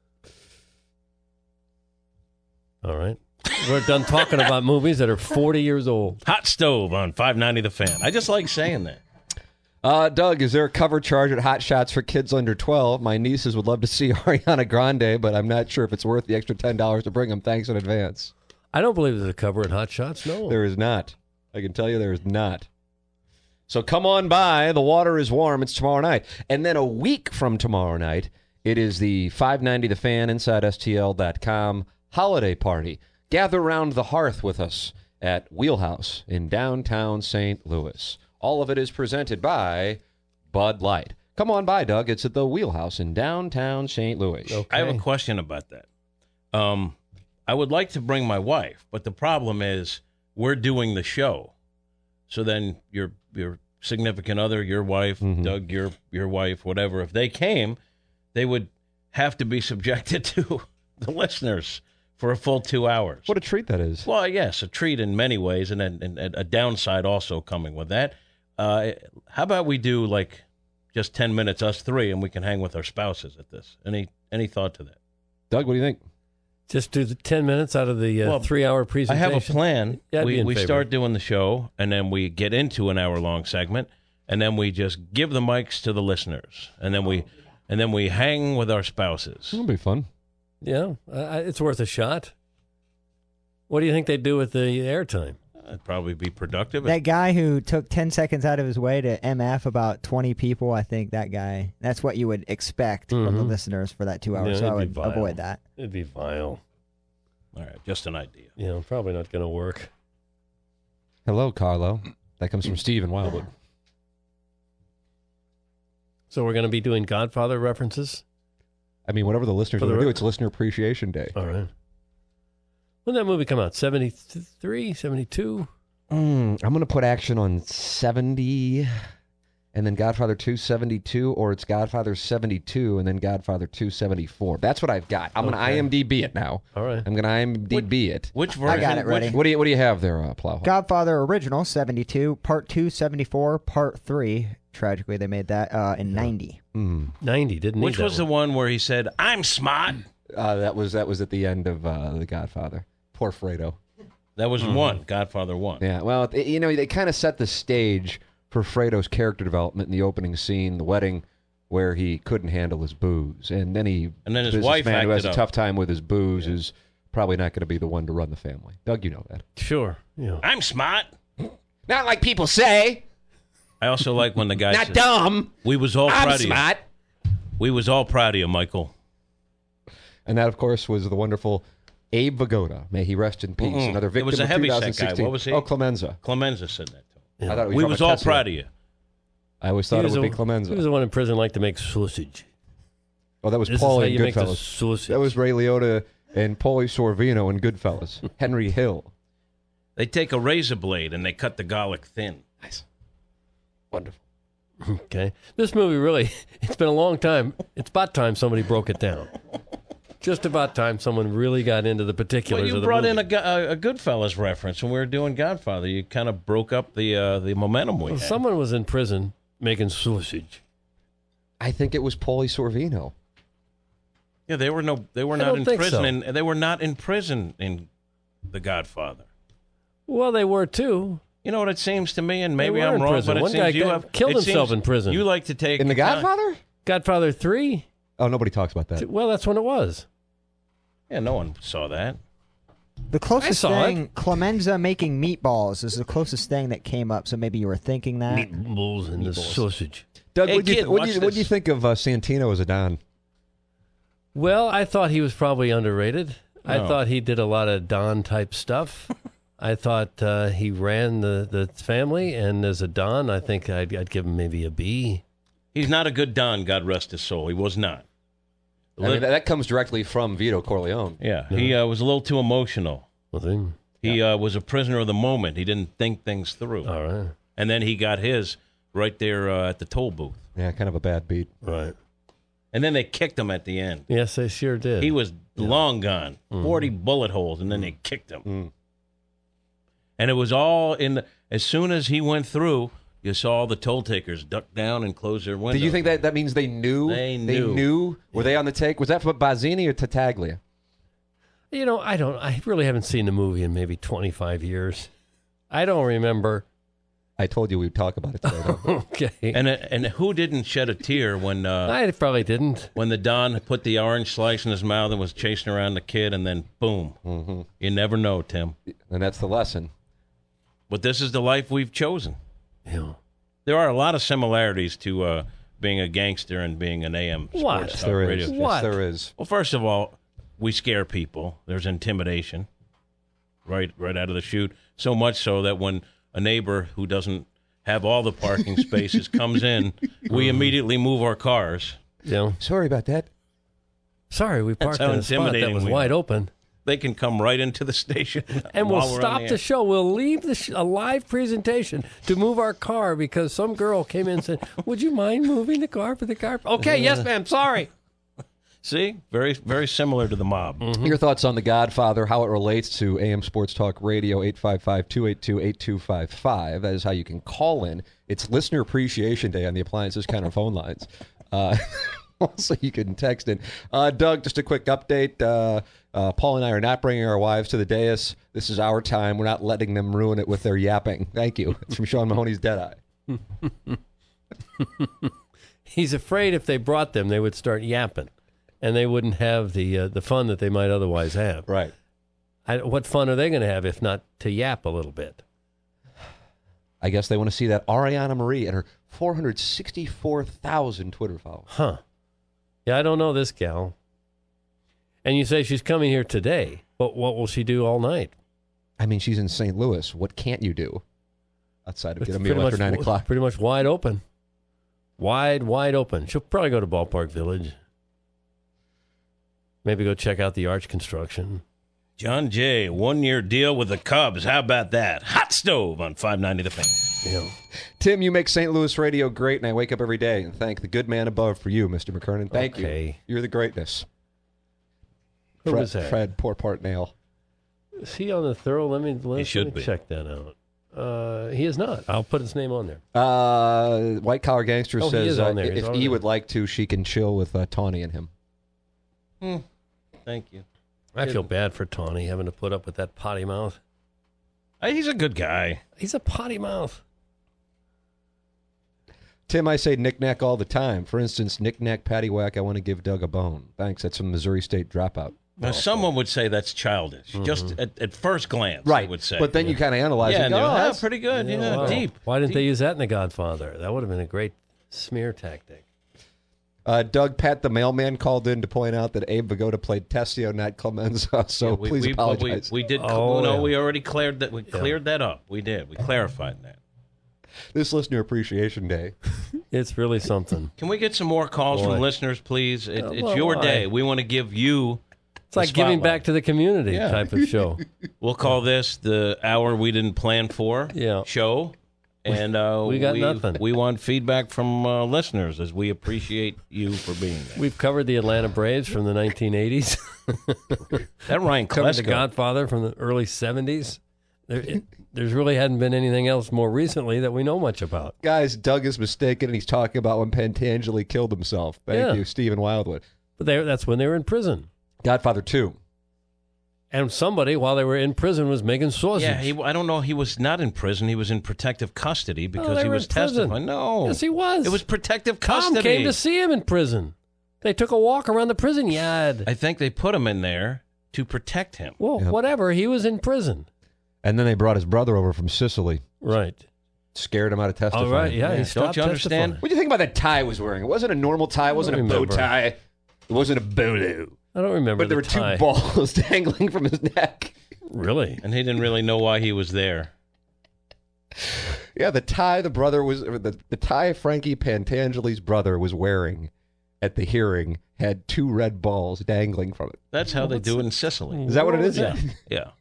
All right. We're done talking about movies that are forty years old. Hot stove on five ninety The Fan. I just like saying that. Uh, Doug, is there a cover charge at Hot Shots for kids under twelve? My nieces would love to see Ariana Grande, but I'm not sure if it's worth the extra ten dollars to bring them. Thanks in advance. I don't believe there's a cover at Hot Shots. No. There is not. I can tell you there is not. So come on by. The water is warm. It's tomorrow night. And then a week from tomorrow night, it is the five ninety The Fan inside S T L dot com holiday party. Gather around the hearth with us at Wheelhouse in downtown Saint Louis. All of it is presented by Bud Light. Come on by, Doug. It's at the Wheelhouse in downtown Saint Louis. Okay. I have a question about that. Um, I would like to bring my wife, but the problem is we're doing the show. So then your your significant other, your wife, Mhm. Doug, your your wife, whatever, if they came, they would have to be subjected to the listeners for a full two hours. What a treat that is. Well, yes, a treat in many ways, and, and, and a downside also coming with that. Uh, how about we do like just ten minutes, us three, and we can hang with our spouses at this? Any any thought to that? Doug, what do you think? Just do the ten minutes out of the uh, Well, three-hour I presentation. have a plan. Yeah, I'd be we in we favor. start doing the show, and then we get into an hour-long segment, and then we just give the mics to the listeners, and then we and then we hang with our spouses. It'll be fun. Yeah, uh, it's worth a shot. What do you think they do with the airtime? It'd probably be productive. That guy who took ten seconds out of his way to M F about twenty people, I think that guy, that's what you would expect from the Mhm. listeners for that two hours. Yeah, so I it'd be would vile. avoid that. It'd be vile. All right, just an idea. Yeah, probably not going to work. Hello, Carlo. That comes from Steve in Wildwood. So we're going to be doing Godfather references? I mean, whatever the listeners For the want to do, re- it's Listener Appreciation Day. All right. When did that movie come out? seventy-three, seventy-two? Mm, I'm going to put action on seventy, and then Godfather two, seventy-two, or it's Godfather seventy-two, and then Godfather two, seventy-four. That's what I've got. I'm Okay. going to I M D B it now. All right. I'm going to I M D B it. Which version? I got it which- ready. What do you What do you have there, uh, Plowhawk? Godfather original seventy-two, part two seventy-four, part three. Tragically, they made that uh, in ninety. Mm. ninety, didn't Which need was that the one where he said, "I'm smart"? Uh, that was that was at the end of uh, The Godfather. Poor Fredo. That was Mm-hmm. one. Godfather one. Yeah, well, th- you know, they kind of set the stage for Fredo's character development in the opening scene, the wedding, where he couldn't handle his booze, and then he, And then his wife businessman who has acted a up. tough time with his booze, is probably not going to be the one to run the family. Doug, you know that. one. Sure. Yeah. I'm smart. Not like people say. I also like when the guy Not said, dumb. "We was all I'm proud of smart. you. We was all proud of you, Michael." And that, of course, was the wonderful Abe Vigoda. May he rest in peace. Mm-mm. Another It victim was a of heavyset guy. twenty sixteen. What was he? Oh, Clemenza. Clemenza said that to him. I thought We talking was about all Tesla. proud of you. I always He thought it was would the- be Clemenza. He was the one in prison like to make sausage. Oh, that was This Paul is how in you make the Goodfellas. sausage. That was Ray Liotta and Paulie Sorvino in Goodfellas. Henry Hill. They take a razor blade and they cut the garlic thin. Nice. Wonderful. Okay. This movie really, it's been a long time. It's about time somebody broke it down. Just about time someone really got into the particulars Well, you of the brought movie. in a, Go- a, a Goodfellas reference when we were doing Godfather. You kind of broke up the uh, the momentum we Well, had. someone was in prison making sausage. I think it was Paulie Sorvino. Yeah, they were no, they were I not don't in think prison, so. and they were not in prison in The Godfather. Well, they were too. You know what it seems to me, and They maybe were I'm in wrong, prison. but it One seems guy you got- have killed it himself seems in prison. You like to take In The account- Godfather? Godfather three? Oh, nobody talks about that. Well, that's when it was. Yeah, no one saw that. The closest saw thing, Clemenza making meatballs is the closest thing that came up. So maybe you were thinking that. Meatballs and the sausage. Doug, Hey, what do you, kid, th- what watch do you, what do you this. think of uh, Santino as a Don? Well, I thought he was probably underrated. I No. thought he did a lot of Don type stuff. I thought uh, he ran the, the family, and as a Don, I think I'd, I'd give him maybe a B. He's not a good Don, God rest his soul. He was not. I mean, that comes directly from Vito Corleone. Yeah, he uh, was a little too emotional. Well, then, He uh, was a prisoner of the moment. He didn't think things through. all right, And then he got his right there uh, at the toll booth. Yeah, kind of a bad beat. right. And then they kicked him at the end. Yes, they sure did. He was long gone, forty bullet holes, and then they kicked him. Mm. And it was all in the, as soon as he went through, you saw the toll takers duck down and close their windows. Do you think that that means they knew? They knew. knew? Were they on the take? Was that for Bazzini or Tattaglia? You know, I don't. I really haven't seen the movie in maybe twenty-five years. I don't remember. I told you we'd talk about it today. though. Okay, And uh, and who didn't shed a tear when uh, I probably didn't. when the Don put the orange slice in his mouth and was chasing around the kid, and then boom, Mm-hmm. you never know, Tim. And that's the lesson. But this is the life we've chosen. Yeah. There are a lot of similarities to uh, being a gangster and being an A M What? sports Yes, talk there radio. is. What? Yes, there is. Well, first of all, we scare people. There's intimidation right right out of the chute. So much so that when a neighbor who doesn't have all the parking spaces comes in, we immediately move our cars. Yeah. Sorry about that. Sorry, we That's parked how in a spot that intimidating was we wide are. open. They can come right into the station. And we'll while we're on stop the the air. show. We'll leave the sh- a live presentation to move our car because some girl came in and said, "Would you mind moving the car for the car?" Okay, yes, ma'am. Sorry. See? Very, very similar to the mob. Your thoughts on The Godfather, how it relates to A M Sports Talk Radio, eight five five, two eight two, eight two five five. That is how you can call in. It's Listener Appreciation Day on the Appliances Counter phone lines. Uh, also, you can text in. Uh, Doug, just a quick update. Uh, uh, Paul and I are not bringing our wives to the dais. This is our time. We're not letting them ruin it with their yapping. Thank you. It's from Sean Mahoney's Deadeye. He's afraid if they brought them, they would start yapping, and they wouldn't have the uh, the fun that they might otherwise have. Right. I, what fun are they going to have if not to yap a little bit? I guess they want to see that Ariana Marie and her four hundred sixty-four thousand Twitter followers. Huh. Yeah, I don't know this gal. And you say she's coming here today, but what will she do all night? I mean, she's in Saint Louis. What can't you do outside of It's get a pretty meal after much- nine o'clock? Pretty much wide open. Wide, wide open. She'll probably go to Ballpark Village. Maybe go check out the arch construction. John Jay, one-year deal with the Cubs. How about that? Hot stove on five ninety The Fan. You know, Tim, you make Saint Louis radio great, and I wake up every day and thank the good man above for you, Mister McKernan. Thank Okay. you. You're the greatness. who Fred, was that? Fred Portpart Nail. Is he on the thorough? Let me, let, He should let me be. check that out. Uh, he is not. I'll put his name on there. Uh, White Collar Gangster Oh, he says is on uh, there. He's if on E there. would like to, she can chill with uh, Tawny and him. Hmm. Thank you. I feel bad for Tawny having to put up with that potty mouth. Uh, He's a good guy. He's a potty mouth. Tim, I say knick-knack all the time. For instance, knick-knack, paddywhack, I want to give Doug a bone. Thanks. That's from Missouri State Dropout. Now, someone would say that's childish, just at, at first glance. Right. I would say. But then you kind of analyze yeah, it. and and go, they're, oh, "Ah, that's- pretty good. Yeah, Wow. deep. Why didn't they Deep. use that in The Godfather? That would have been a great smear tactic. Uh, Doug, Pat the mailman called in to point out that Abe Vigoda played Tessio, not Clemenza, so Yeah, we, please we, but apologize. We, we did. Oh, no, yeah. we already cleared that. We cleared that up. We did. We clarified that. This Listener Appreciation Day. It's really something. Can we get some more calls Boy. from listeners, please? It, Uh, it's well, your why? day. We want to give you It's like giving spotlight. back to the community Yeah. type of show. We'll call this the hour we didn't plan for Yeah. show. And uh, We got nothing. We want feedback from uh, listeners as we appreciate you for being there. We've covered the Atlanta Braves from the nineteen eighties. That Ryan Covered The Klesko. Godfather from the early seventies. There, it, there's really hadn't been anything else more recently that we know much about. Guys, Doug is mistaken, and he's talking about when Pentangeli killed himself. Thank Yeah. you, Stephen Wildwood. But they, that's when they were in prison. Godfather two. And somebody, while they were in prison, was making sausage. Yeah, he, I don't know. He was not in prison. He was in protective custody because Oh, they he were was in prison. testifying. No. Yes, he was. It was protective Tom custody. came to see him in prison. They took a walk around the prison yard. I think they put him in there to protect him. Well, Yep. whatever. He was in prison. And then they brought his brother over from Sicily. Right. Scared him out of testifying. All right. Yeah. Yeah. He Don't stopped you understand? testifying. What do you think about that tie he was wearing? It wasn't a normal tie. It wasn't a don't bow remember. tie. It wasn't a bolo. I don't remember But there the were tie. two balls dangling from his neck. Really? And he didn't really know why he was there. Yeah, the tie the brother was or the, the tie Frankie Pentangeli's brother was wearing at the hearing had two red balls dangling from it. That's how they do it in Sicily. Is that what it is? Yeah. Yeah.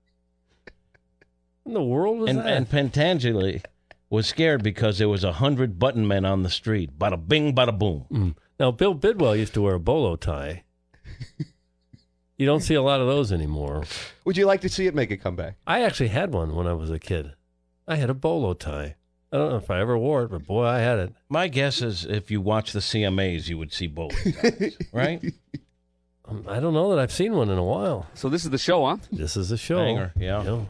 In the world was And, that? and Pentangeli was scared because there was a hundred button men on the street. Bada bing, bada boom. Mm. Now, Bill Bidwell used to wear a bolo tie. You don't see a lot of those anymore. Would you like to see it make a comeback? I actually had one when I was a kid. I had a bolo tie. I don't know if I ever wore it, but boy, I had it. My guess is if you watch the C M As, you would see both, right? Um, I don't know that I've seen one in a while. So this is the show, huh? This is the show. Banger, yeah. Yeah.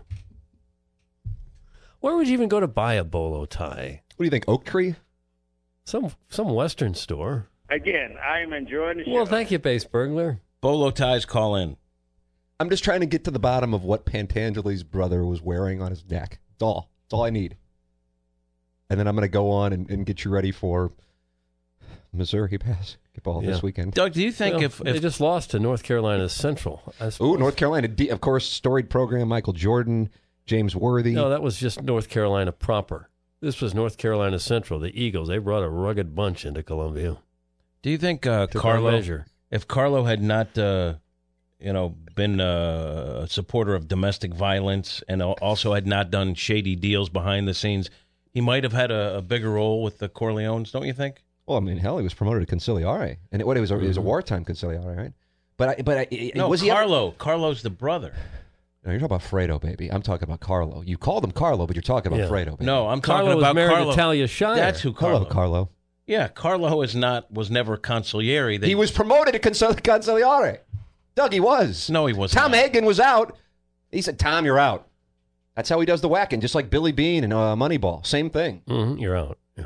Where would you even go to buy a bolo tie? What do you think, Oak Tree? Some some Western store. Again, I'm enjoying the show. Well, thank you, Base Burglar. Bolo ties call in. I'm just trying to get to the bottom of what Pentangeli's brother was wearing on his neck. That's all. That's all I need. And then I'm going to go on and, and get you ready for Missouri basketball Yeah. this weekend. Doug, do you think Well, if, they if just lost to North Carolina Central? I Ooh, suppose. North Carolina. D- Of course, storied program, Michael Jordan, James Worthy. No, that was just North Carolina proper. This was North Carolina Central, the Eagles. They brought a rugged bunch into Columbia. do you think uh, Took our Carlo, measure. if Carlo had not, uh, you know, been uh, a supporter of domestic violence and al- also had not done shady deals behind the scenes, he might have had a, a bigger role with the Corleones, don't you think? Well, I mean, hell, he was promoted to consigliere, and it, what it was, a, it was a wartime consigliere, right? But I, but I, No, was he ever- Carlo. Carlo's the brother. No, you're talking about Fredo, baby. I'm talking about Carlo. You called him Carlo, but you're talking about Yeah. Fredo, baby. No, I'm Carlo talking was about married Carlo. to Talia Shire. That's who Carlo. Hello, Carlo. Yeah, Carlo is not was never consigliere. They, He was promoted to consul- consigliere. Doug, he was. No, he wasn't. Tom Hagen was out. He said, Tom, you're out. That's how he does the whacking, just like Billy Bean and uh, Moneyball. Same thing. Mm-hmm, you're out. Yeah.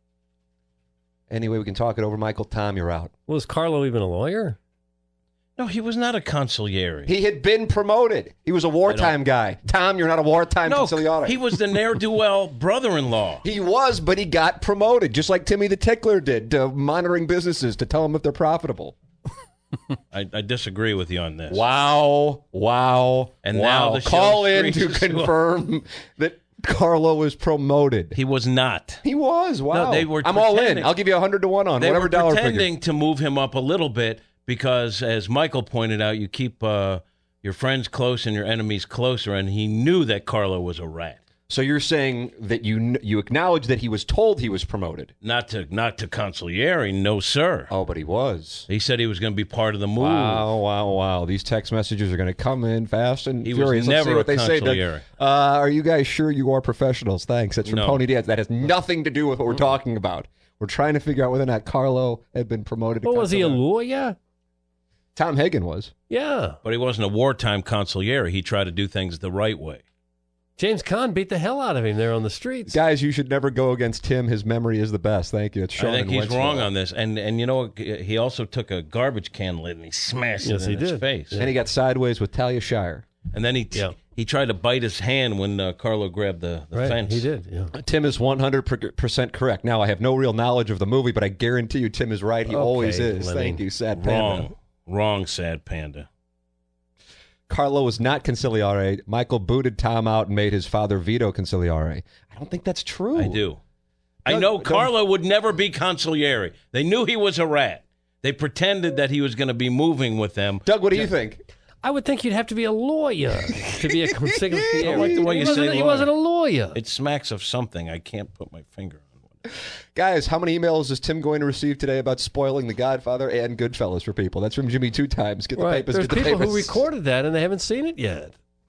Anyway, we can talk it over, Michael. Tom, you're out. Was Carlo even a lawyer? No, he was not a consigliere. He had been promoted. He was a wartime guy. Tom, you're not a wartime no, consigliere. he was the ne'er-do-well brother-in-law. He was, but he got promoted, just like Timmy the Tickler did, to monitoring businesses to tell them if they're profitable. I, I disagree with you on this. Wow. Wow. And wow. now the show Call in to screams to- confirm that Carlo was promoted. He was not. He was. Wow. No, they were I'm all in. pretending- I'll give you a hundred to one on They whatever were dollar pretending figure. to move him up a little bit because, as Michael pointed out, you keep uh, your friends close and your enemies closer, and he knew that Carlo was a rat. So you're saying that you kn- you acknowledge that he was told he was promoted? Not to not to consigliere, no sir. Oh, but he was. He said he was going to be part of the move. Wow, wow, wow. These text messages are going to come in fast and He was furious. Let's see never what a they say. Doug. consigliere. Uh, are you guys sure you are professionals? Thanks. That's from No. Pony Diaz. That has nothing to do with what we're talking about. We're trying to figure out whether or not Carlo had been promoted to Well, was he a consigliere. lawyer? Tom Hagen was. Yeah. But he wasn't a wartime consigliere. He tried to do things the right way. James Caan beat the hell out of him there on the streets. Guys, you should never go against Tim. His memory is the best. Thank you. It's Sean I think in he's Wentzville. wrong on this. And and you know, he also took a garbage can lid and he smashed Yes, it in he his did. face. And he got sideways with Talia Shire. And then he Yeah. he tried to bite his hand when uh, Carlo grabbed the, the Right, fence. he did. Yeah. Tim is one hundred percent correct. Now, I have no real knowledge of the movie, but I guarantee you Tim is right. He Okay, always is. Lenny. Thank you, Sad Panda. Wrong. Wrong, sad panda. Carlo was not consigliere. Michael booted Tom out and made his father Vito consigliere. I don't think that's true. I do. I Doug- know Doug- Carlo would never be consigliere. They knew he was a rat. They pretended that he was going to be moving with them. Doug, what do you think? I would think you'd have to be a lawyer to be a consigliere. I like the way he you wasn't, say he lawyer. wasn't a lawyer. It smacks of something. I can't put my finger on. Guys, how many emails is Tim going to receive today about spoiling The Godfather and Goodfellas for people? That's from Jimmy two times. Get the Right. papers, There's get the people papers. who recorded that and they haven't seen it yet.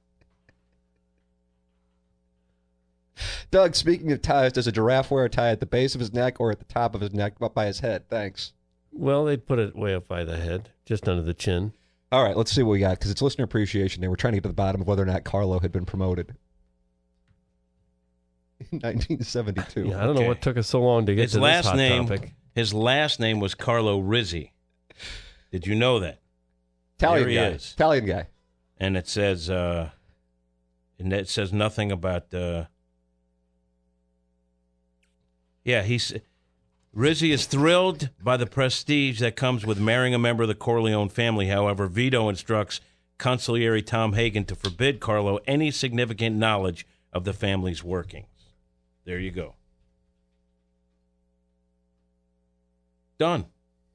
Doug, speaking of ties, does a giraffe wear a tie at the base of his neck or at the top of his neck, up by his head? Thanks. Well, they put it way up by the head, just under the chin. All right, let's see what we got, because it's listener appreciation day. We're trying to get to the bottom of whether or not Carlo had been promoted. In nineteen seventy-two. Yeah, I don't know Okay. what took us so long to get His to last this hot name. topic. His last name was Carlo Rizzi. Did you know that? Italian There he guy. is. Italian guy. And it says, uh, and it says nothing about. Uh, yeah, he's Rizzi is thrilled by the prestige that comes with marrying a member of the Corleone family. However, Vito instructs consigliere Tom Hagen to forbid Carlo any significant knowledge of the family's workings. There you go. Done.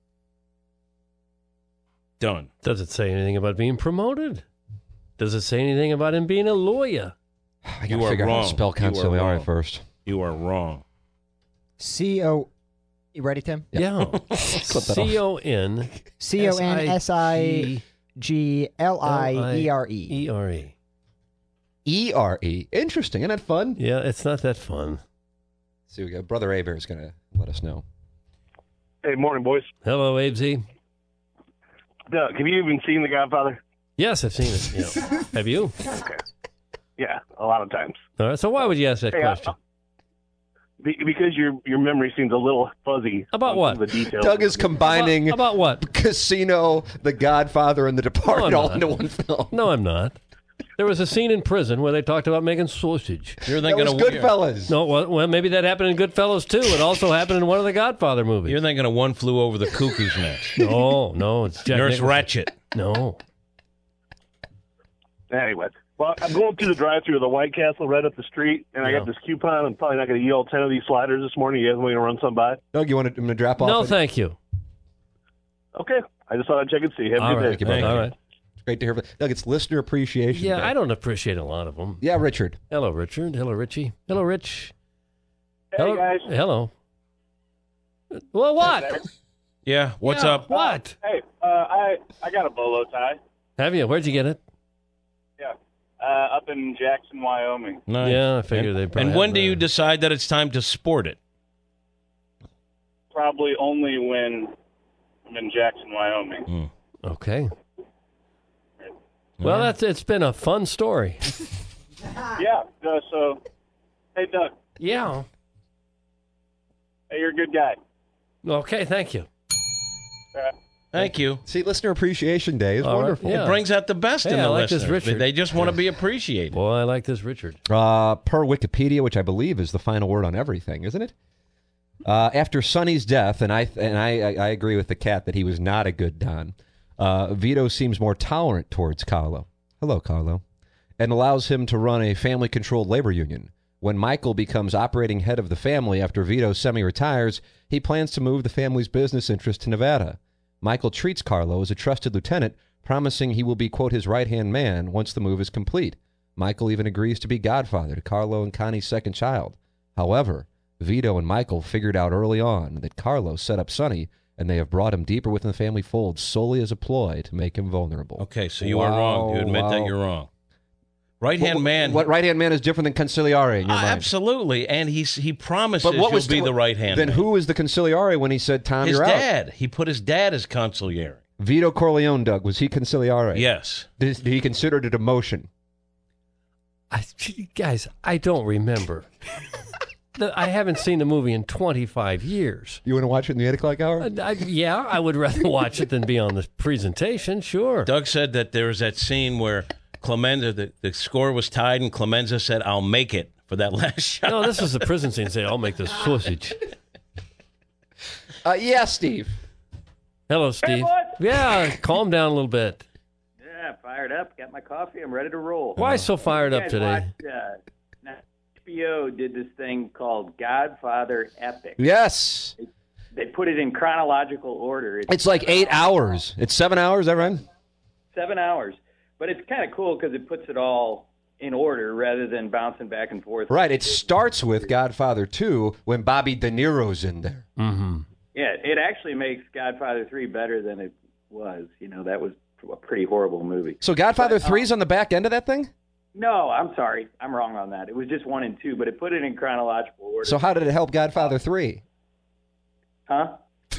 Done. Does it say anything about being promoted? Does it say anything about him being a lawyer? I You gotta are figure out how wrong. to spell You are consigliere wrong. first. You are wrong. C O. You ready, Tim? Yeah. that off. C O N C O N S I G L I E R E. E R E. E R E. Interesting. Isn't that fun? Yeah, it's not that fun. See, we got Brother Aber is going to let us know. Hey, morning, boys. Hello, Abesy. Doug, have you even seen The Godfather? Yes, I've seen it. Yeah. Have you? Okay. Yeah, a lot of times. All right. So why would you ask that Hey, question? I- Be- because your your memory seems a little fuzzy. About on what? some of The details. Doug is combining About, about what? Casino, The Godfather, and The Departed No, I'm all not. into one film. No, I'm not. There was a scene in prison where they talked about making sausage. You're That thinking was of Goodfellas. No, well, well, maybe that happened in Goodfellas too. It also happened in one of the Godfather movies. You're thinking of One Flew Over the Cuckoo's Nest. No, no, it's Jack Nurse Nicholson. Ratchet. No. Anyway, well, I'm going through the drive-through of the White Castle right up the street, and I Yeah. got this coupon. I'm probably not going to eat all ten of these sliders this morning. You guys want me to run some by? Doug, you want to, I'm going to drop off? No, it? thank you. Okay. I just thought I'd check and see. Have a All good right. day. you, brother. All right. It's great to hear. From, Doug, it's listener appreciation. Yeah, Day. I don't appreciate a lot of them. Yeah, Richard. Hello, Richard. Hello, Richie. Hello, Rich. Hey, Hello. guys. Hello. Well, what? Yeah, what's Yeah, up? What? Hey, uh, I I got a bolo tie. Have you? Where'd you get it? Yeah, uh, up in Jackson, Wyoming. Nice. Yeah, I figured and, they probably And when have do you that. decide that it's time to sport it? Probably only when I'm in Jackson, Wyoming. Okay. Well, that's it's been a fun story. Yeah. Uh, so, hey, Doug. Yeah. Hey, you're a good guy. Okay, thank you. Uh, Thank you. See, listener appreciation day is All right, wonderful. yeah. It brings out the best Hey, in I the like this listeners. Richard. They just want to be appreciated. Boy, I like this Richard. Uh, per Wikipedia, which I believe is the final word on everything, isn't it? Uh, after Sonny's death, and I and I, I, I agree with the cat that he was not a good Don. Uh, Vito seems more tolerant towards Carlo. Hello, Carlo, and allows him to run a family-controlled labor union. When Michael becomes operating head of the family after Vito semi-retires, he plans to move the family's business interest to Nevada. Michael treats Carlo as a trusted lieutenant, promising he will be, quote, his right-hand man once the move is complete. Michael even agrees to be godfather to Carlo and Connie's second child. However, Vito and Michael figured out early on that Carlo set up Sonny, and they have brought him deeper within the family fold solely as a ploy to make him vulnerable. Okay, so you are wrong. You admit wow. that you're wrong. Right-hand What- man. What right-hand man is different than consigliere in your Uh, mind? Absolutely, and he's, he promises But what was he'll be the right-hand Then man. who was the consigliere when he said, Tom, His you're dad. He put his dad as consigliere. out? Vito Corleone, Doug, was he consigliere? Yes. Did, did he consider it a demotion? I, guys, I don't remember. The- I haven't seen the movie in twenty-five years. You want to watch it in the eight o'clock hour? I, I, yeah, I would rather watch it than be on the presentation, sure. Doug said that there was that scene where Clemenza, the, the score was tied, and Clemenza said, I'll make it for that last shot. No, this is the prison scene. Say, I'll make this sausage. Uh, yeah, Steve. Hello, Steve. Yeah, calm down a little bit. Yeah, fired up. Got my coffee. I'm ready to roll. Why so fired You up guys today? watched, uh, now, H B O did this thing called Godfather Epic. Yes. they put it in chronological order. It's, It's like eight hours. It's seven hours, is that right? seven hours. But it's kind of cool because it puts it all in order rather than bouncing back and forth. Right. It starts with Godfather two when Bobby De Niro's in there. Mm-hmm. Yeah, it actually makes Godfather three better than it was. You know, that was a pretty horrible movie. So Godfather But, um, three's on the back end of that thing? No, I'm sorry. I'm wrong on that. It was just one and two, but it put it in chronological order. So how did it help Godfather three? Huh?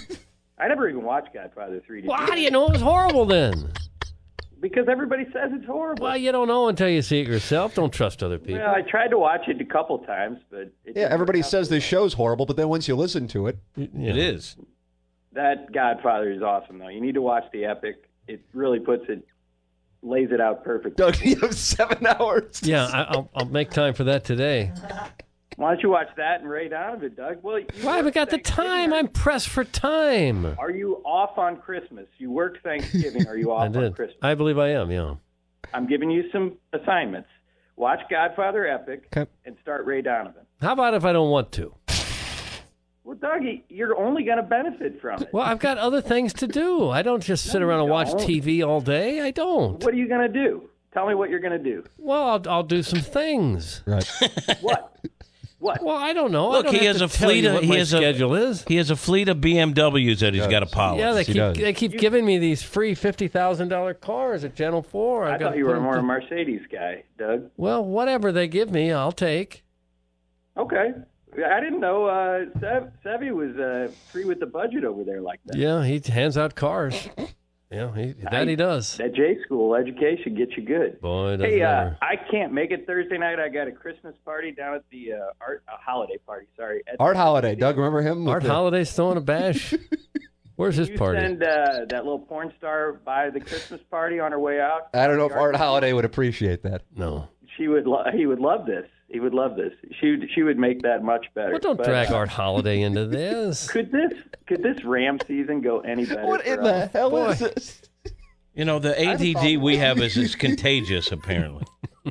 I never even watched Godfather three. Did Well, how do you know it was horrible then? Because everybody says it's horrible. Well, you don't know until you see it yourself. Don't trust other people. Well, I tried to watch it a couple times, but it Yeah, didn't everybody work out says for me. this show's horrible, but then once you listen to it, It is. That Godfather is awesome, though. You need to watch the epic. It really puts it, lays it out perfectly. Doug, you have seven hours. Yeah, I, I'll, I'll make time for that today. Why don't you watch that and Ray Donovan, Doug? Well, you Well, I haven't got the time. I'm pressed for time. Are you off on Christmas? You work Thanksgiving. Are you I off on did. Christmas? I believe I am, yeah. I'm giving you some assignments. Watch Godfather Epic Okay. and start Ray Donovan. How about if I don't want to? Well, Dougie, you're only going to benefit from it. Well, I've got other things to do. I don't just sit No, around you and watch don't. T V all day. I don't. What are you going to do? Tell me what you're going to do. Well, I'll, I'll do some things. Right. What? What? Well, I don't know. I Look, don't he have has to a tell fleet you of what he my has schedule a, is. He has a fleet of B M Ws that he's got to polish. Yeah, they He keep does. they keep giving me these free fifty thousand dollar cars at Channel Four. I I've got thought to you put were them more a to- Mercedes guy, Doug. Well, whatever they give me, I'll take. Okay. I didn't know uh, Sev, Sevy was uh, free with the budget over there like that. Yeah, he hands out cars. Yeah, he, that he does. That J school education gets you good. Boy, does Hey, it uh, ever. I can't make it Thursday night. I got a Christmas party down at the uh, art a holiday party. Sorry, at Art the- Holiday. Doug, remember him? with Art the- Holiday's throwing a bash. Where's his you party? send uh, that little porn star by the Christmas party on her way out. I don't know if Art Holiday would appreciate that. No. She would. Lo- he would love this. He would love this. She would, she would make that much better. Well, don't But, drag uh, Art Holiday into this. Could this could this Ram season go any better? What for in the us? hell Boy. is this? You know, the A D D we have is, is contagious, apparently.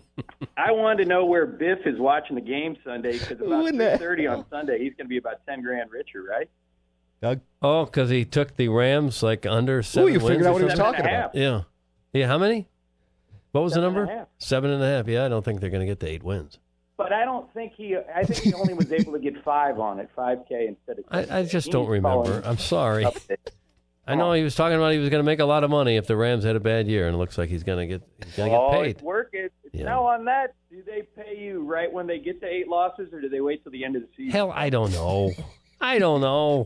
I wanted to know where Biff is watching the game Sunday because Who about in three the thirty on Sunday he's going to be about ten grand richer, right? Doug? Oh, because he took the Rams like under seven you wins figured or out what he was something? talking Seven and a about. half. Yeah. Yeah, how many? What was Seven the and number? a half. Seven and a half. Yeah, I don't think they're going to get to eight wins. But I don't think he. I think he only was able to get five on it, five K instead of. I, I just He don't needs to call remember. in. I'm sorry. Update. I know he was talking about he was going to make a lot of money if the Rams had a bad year, and it looks like he's going to get he's going to Oh, get it's paid. working. Yeah. Now on that, do they pay you right when they get to eight losses, or do they wait till the end of the season? Hell, I don't know. I don't know.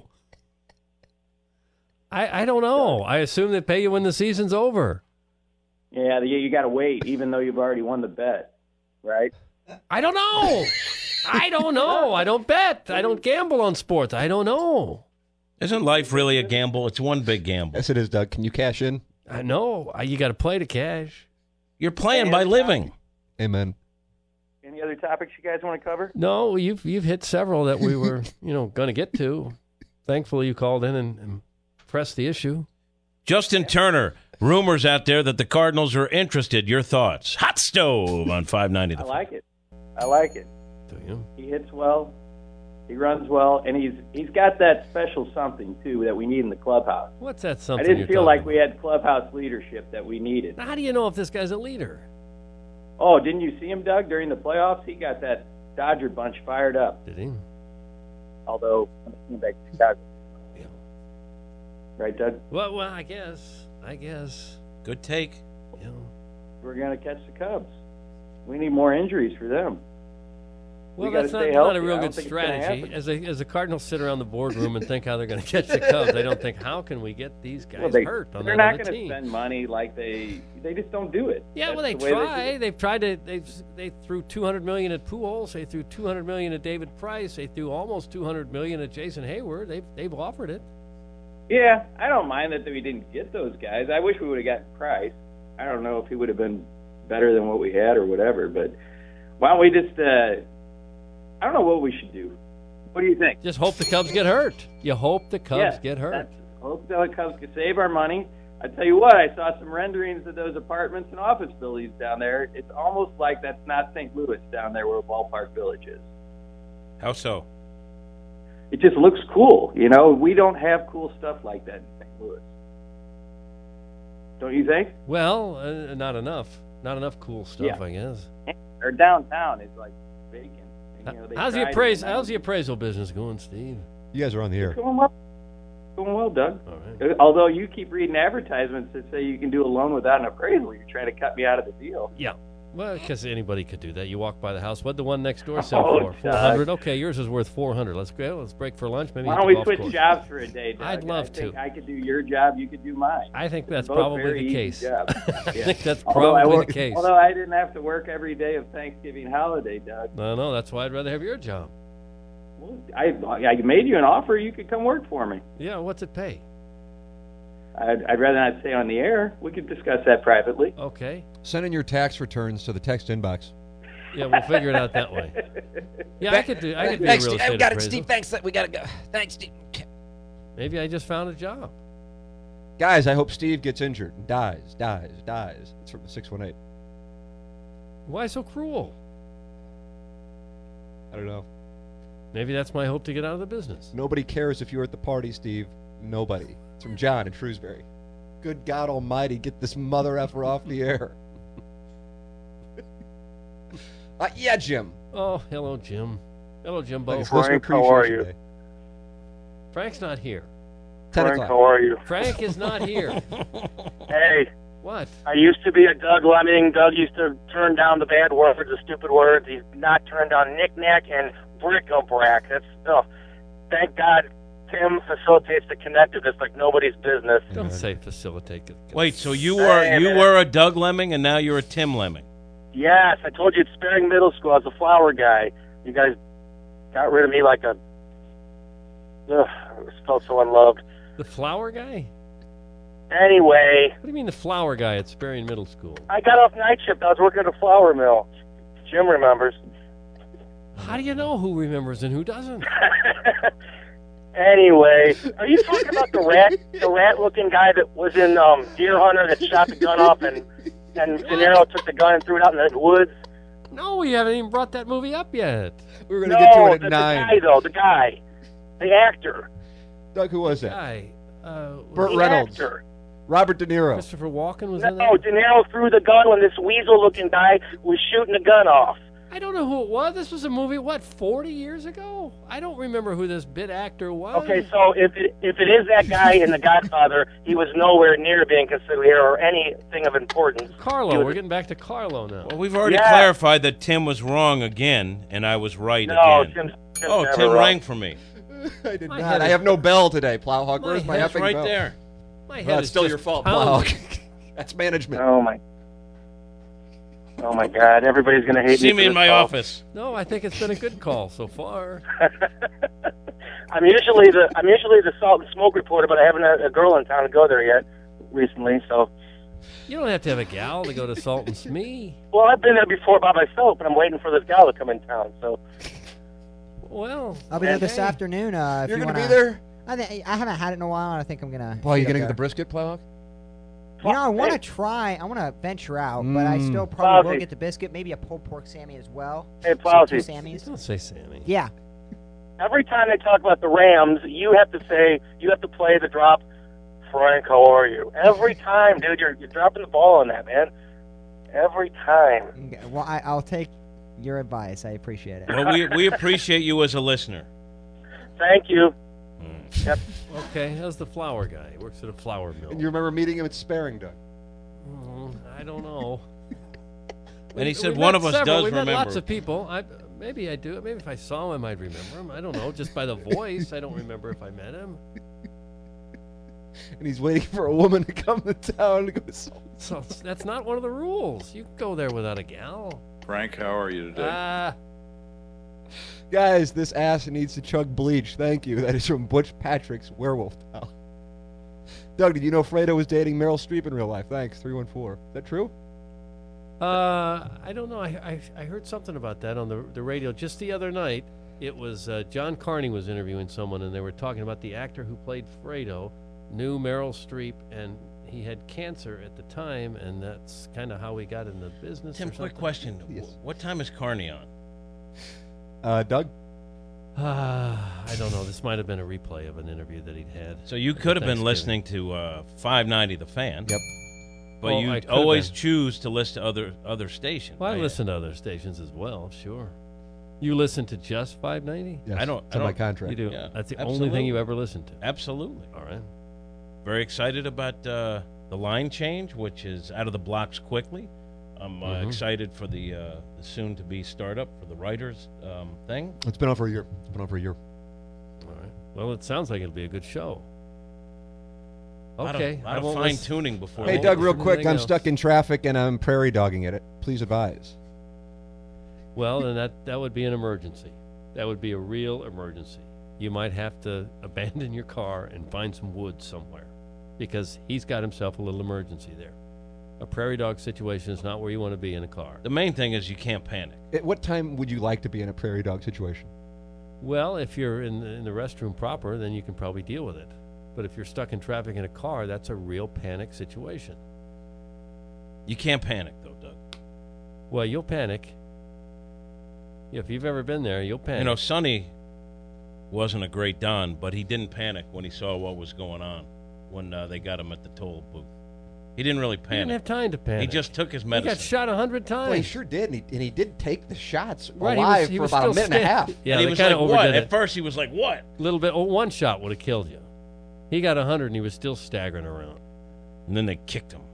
I I don't know. I assume they pay you when the season's over. Yeah, you, you got to wait, even though you've already won the bet, right? I don't know. I don't know. I don't bet. I don't gamble on sports. I don't know. Isn't life really a gamble? It's one big gamble. Yes, it is, Doug. Can you cash in? I know. I- You got to play to cash. You're playing by living. Amen. Any other topics you guys want to cover? No, you've you've hit several that we were you know going to get to. Thankfully, you called in and, and pressed the issue. Justin Turner, rumors out there that the Cardinals are interested. Your thoughts? Hot stove on five ninety. I like it. I like it. Do you? He hits well. He runs well, and he's he's got that special something too that we need in the clubhouse. What's that I something? didn't you're feel talking like about? we had clubhouse leadership that we needed. How do you know if this guy's a leader? Oh, didn't you see him, Doug, during the playoffs? He got that Dodger bunch fired up. Did he? Although when it came back to Chicago, Yeah. right, Doug? Well, well, I guess. I guess. Good take. You know. We're going to catch the Cubs. We need more injuries for them. Well, gotta that's not, stay not healthy. a I real don't good think it's gonna strategy. happen. As a as the Cardinals sit around the boardroom and think how they're going to catch the Cubs, they don't think how can we get these guys Well, they, hurt on they're that not other going to team. spend money like they they just don't do it. Yeah, That's well, they the way do try. it. They've tried to. They they threw two hundred million at Pujols. They threw two hundred million at David Price. They threw almost two hundred million at Jason Hayward. They've they've offered it. Yeah, I don't mind that we didn't get those guys. I wish we would have gotten Price. I don't know if he would have been better than what we had or whatever, but why don't we just, uh, I don't know what we should do. What do you think? Just hope the Cubs get hurt. You hope the Cubs Yeah, get hurt. that's- Hope the Cubs can save our money. I tell you what, I saw some renderings of those apartments and office buildings down there. It's almost like that's not Saint Louis down there where Ballpark Village is. How so? it just looks cool. You know, we don't have cool stuff like that in Saint Louis. Don't you think? Well, uh, not enough. Not enough cool stuff, Yeah. I guess. Or downtown is like vacant. You know, they How's the tried appraise? it. How's the appraisal business going, Steve? You guys are on the air. Going well. Going well, Doug. All right. Uh, Although you keep reading advertisements that say you can do a loan without an appraisal, you're trying to cut me out of the deal. Yeah. Well, because anybody could do that. You walk by the house. What'd the one next door sell Oh, for? Doug. Four hundred. Okay, yours is worth four hundred. Let's go. Let's break for lunch. Maybe Why hit don't the we golf switch course. jobs for a day, Doug? I'd love I think to. I could do your job. You could do mine. I think that's Both probably very the easy case. jobs. I Yeah. think that's Although I probably work- the case. Although I didn't have to work every day of Thanksgiving holiday, Doug. No, no, that's why I'd rather have your job. Well, I I made you an offer. You could come work for me. Yeah, what's it pay? I'd, I'd rather not say on the air. We could discuss that privately. Okay. Send in your tax returns to the text inbox. Yeah, we'll figure it out that way. Yeah, I could do. I could be a real estate appraiser. Thanks. We gotta go. Thanks, Steve. Maybe I just found a job. Guys, I hope Steve gets injured and dies, dies, dies. It's from the six one eight. Why so cruel? I don't know. Maybe that's my hope to get out of the business. Nobody cares if you're at the party, Steve. Nobody. It's from John in Shrewsbury. Good God Almighty, get this mother effer off the air. uh, yeah, Jim. Oh, hello, Jim. Hello, Jimbo. Thanks. Listener Frank, how are appreciation you? day. Frank's not here. ten Frank, o'clock. how are you? Frank is not here. Hey, What? I used to be a Doug Lemming. Doug used to turn down the bad words, the stupid words. He's not turned down knick-knack and bric-a-brac. That's, oh, thank God Tim facilitates the connectiveness like nobody's business. Don't say facilitate. Wait, so you were Hey, you man. were a Doug Lemming, and now you're a Tim Lemming. Yes, I told you at Sperring Middle School I was a flower guy. You guys got rid of me like a... Ugh, I felt so unloved. The flower guy? Anyway, What do you mean the flower guy at Sperry Middle School? I got off night shift. I was working at a flour mill. Jim remembers. How do you know who remembers and who doesn't? Anyway, are you talking about the rat, the rat-looking guy that was in um, Deer Hunter that shot the gun off and and De Niro took the gun and threw it out in the woods? No, we haven't even brought that movie up yet. We were No, going to get to it at the, the nine. guy though, the guy, the actor, Doug, who was that? Guy. Uh, Burt the Reynolds. actor. Robert De Niro. Christopher Walken was in No, that? De Niro threw the gun when this weasel-looking guy was shooting the gun off. I don't know who it was. This was a movie, what, forty years ago? I don't remember who this bit actor was. Okay, so if it, if it is that guy in The Godfather, he was nowhere near being considered here or anything of importance. Carlo. He was- We're getting back to Carlo now. Well, we've already Yeah. clarified that Tim was wrong again, and I was right No, again. Tim's, Tim's oh, never Tim wrong. rang for me. I did My not. head I is- have no bell today, Plowhawk. My Where's my head's effing right bell? there. My head Well, it's is still just your fault, pounding. Plowhawk. That's management. Oh my! Oh my God! Everybody's gonna hate See me. me for in this my call. office. No, I think it's been a good call so far. I'm usually the I'm usually the salt and smoke reporter, but I haven't had a girl in town to go there yet recently. So, You don't have to have a gal to go to Salt and Smee. well, I've been there before by myself, but I'm waiting for this gal to come in town. So, Well, I'll be there this hey. afternoon. Uh, if You're you going to wanna, be there? I, think, I haven't had it in a while, and I think I'm gonna. Paul, you get going to up get the there. brisket, Plowhawk? You know, I want to Hey. try. I want to venture out, but I Mm. still probably will Plowsy. get the biscuit. Maybe a pulled pork Sammy as well. hey, So two Plowsy, Sammys. Don't say Sammy. Yeah. every time they talk about the Rams, you have to say you have to play the drop. Frank, how are you? Every time, dude, you're you're dropping the ball on that, man. Every time. Okay, well, I, I'll take your advice. I appreciate it. Well, we we appreciate you as a listener. Thank you. Yep. Okay, how's the flower guy? He works at a flour mill. And you remember meeting him at Sparring, Doug? Mm, I don't know. And he We- said we've one met of us several. does We've met remember. lots of people. I maybe I do. Maybe if I saw him, I might remember him. I don't know. Just by the voice, I don't remember if I met him. And he's waiting for a woman to come to town to go to Salt. So that's not one of the rules. You can go there without a gal. Frank, how are you today? Ah, Guys, this ass needs to chug bleach. Thank you. That is from Butch Patrick's Werewolf Pal. Doug, did you know Fredo was dating Meryl Streep in real life? Thanks, three one four. Is that true? uh, I don't know. I, I I heard something about that on the the radio just the other night. It was uh, John Carney was interviewing someone, and they were talking about the actor who played Fredo, knew Meryl Streep, and he had cancer at the time, and that's kind of how he got in the business. Tim, or quick something. question. Yes. Wh- What time is Carney on? Uh, Doug? Uh, I don't know. This might have been a replay of an interview that he'd had. So you could have been listening to uh, five ninety The Fan. Yep. But Well, you I could always have been. choose to listen to other other stations. Well, I I- listen to other stations as well, sure. You listen to just five ninety? Yes, I don't. it's I on my don't- contract. You do? Yeah, That's the absolutely. only thing you ever listen to? Absolutely. All right. Very excited about uh, the line change, which is out of the blocks quickly. I'm uh, Mhm. excited for the, uh, the soon-to-be startup for the writers um, thing. It's been over a year. It's been over a year. All right. Well, it sounds like it'll be a good show. Lot of- Okay. lot I of won't fine listen- tuning before. I Hey, won't Doug, real listen to quick. anything I'm else. stuck in traffic and I'm prairie dogging it. Please advise. Well, then that, that would be an emergency. That would be a real emergency. You might have to abandon your car and find some wood somewhere because he's got himself a little emergency there. A prairie dog situation is not where you want to be in a car. The main thing is you can't panic. At what time would you like to be in a prairie dog situation? Well, if you're in the, in the restroom proper, then you can probably deal with it. But if you're stuck in traffic in a car, that's a real panic situation. You can't panic, though, Doug. Well, you'll panic. If you've ever been there, you'll panic. You know, Sonny wasn't a great Don, but he didn't panic when he saw what was going on when uh, they got him at the toll booth. He didn't really He panic. didn't have time to panic. He just took his He medicine. got shot a hundred times. Well, he sure did, and he, and he did take the shots Right, he was- alive he for was about a still minute and a sta- half. Yeah, and he they was kinda like, what? overdid At it. first, he was like, what? A little bit. Oh, one shot would have killed you. He got a hundred, and he was still staggering around. And then they kicked him.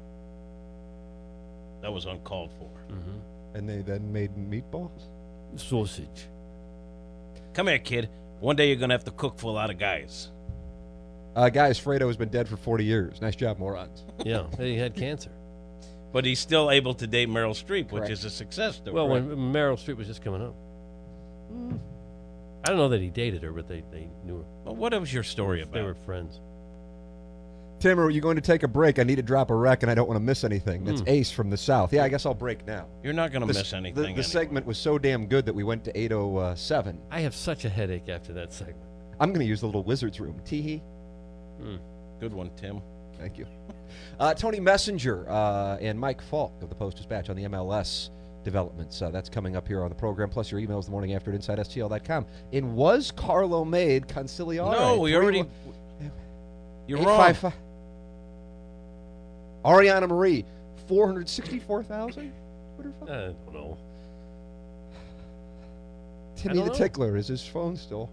That was uncalled for. Mm-hmm. And they then made meatballs? Sausage. Come here, kid. One day you're going to have to cook for a lot of guys. Uh, guys, Fredo has been dead for forty years. Nice job, morons. Yeah, he had cancer. But he's still able to date Meryl Streep, Correct. which is a success story. Well, when Meryl Streep was just coming up. I don't know that he dated her, but they, they knew her. Well, what was your story They about? were friends. Tim, are you going to take a break? I need to drop a wreck, and I don't want to miss anything. That's Hmm. Ace from the South. Yeah, I guess I'll break now. You're not going to The s- miss the- anything. The, anyway. segment was so damn good that we went to eight oh seven. I have such a headache after that segment. I'm going to use the little wizard's room. Tee-hee. Hmm. Good one, Tim. Thank you. Uh, Tony Messenger uh, and Mike Falk of the Post-Dispatch on the M L S developments. Uh, that's coming up here on the program, plus your emails the morning after at inside S T L dot com. And was Carlo made conciliare? No, we already. You're wrong. eight five five Ariana Marie, four hundred sixty-four thousand? I don't know. Timmy don't the know. Tickler, is his phone still?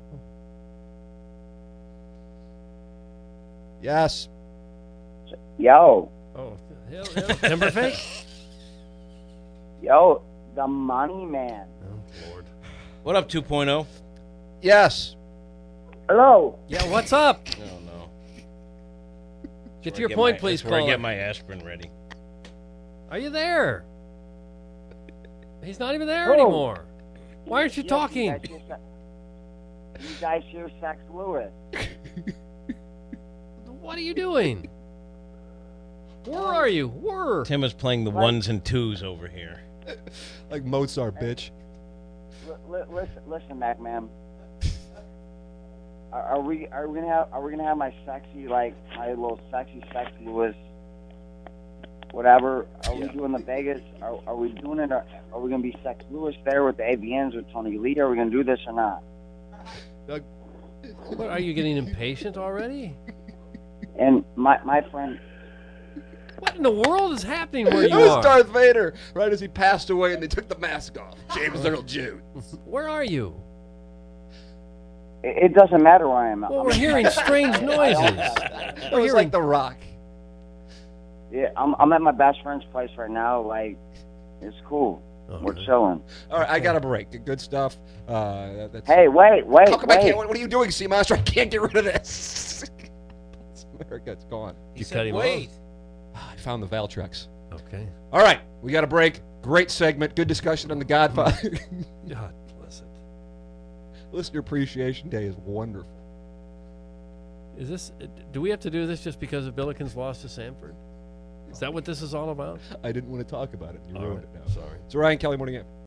Yes. Yo, Oh, hell, hell. Timber fake? yo, the money man. Oh, Lord. What up, two point oh? Yes. Hello. Yeah, what's up? Oh, no. Get Where to I your get point, my- please, that's where I caller. get my aspirin ready. Are you there? He's not even there Oh. anymore. Why aren't you Yeah, talking? You guys hear, Se- you guys hear Sex Lewis. What are you doing? Where are you? Where? Tim is playing the What? ones and twos over here. Like Mozart, bitch. L- li- listen, listen, Mac, man. Are, are we are we gonna have are we gonna have my sexy like my little sexy Sex Lewis? Whatever. Are we doing the Vegas? Are, are we doing it? Or are we gonna be Sex Lewis there with the A V Ns with Tony Lee? Are we gonna do this or not? What, are you getting impatient already? And my my friend. What in the world is happening where It you was are? Darth Vader right as he passed away and they took the mask off. James Earl Jones. Where are you? It, it doesn't matter where I am. Well, I'm- we're hearing strange noises. It We're was hearing like The Rock. Yeah, I'm I'm at my best friend's place right now. Like, it's cool. All We're right. chilling. All right, I got a break. Good stuff. Uh, that's, Hey, wait, wait, How come I wait. can't? What, what are you doing, Sea Monster? I can't get rid of this. America, it's gone. He You said, cut him wait. I found the Valtrex. Okay. All right, we got a break. Great segment. Good discussion on The Godfather. God bless it. Listener Appreciation Day is wonderful. Is this? Do we have to do this just because of Billikens' loss to Sanford? Is that what this is all about? I didn't want to talk about it. You All ruined right, it now. sorry. It's Ryan Kelly Morning After.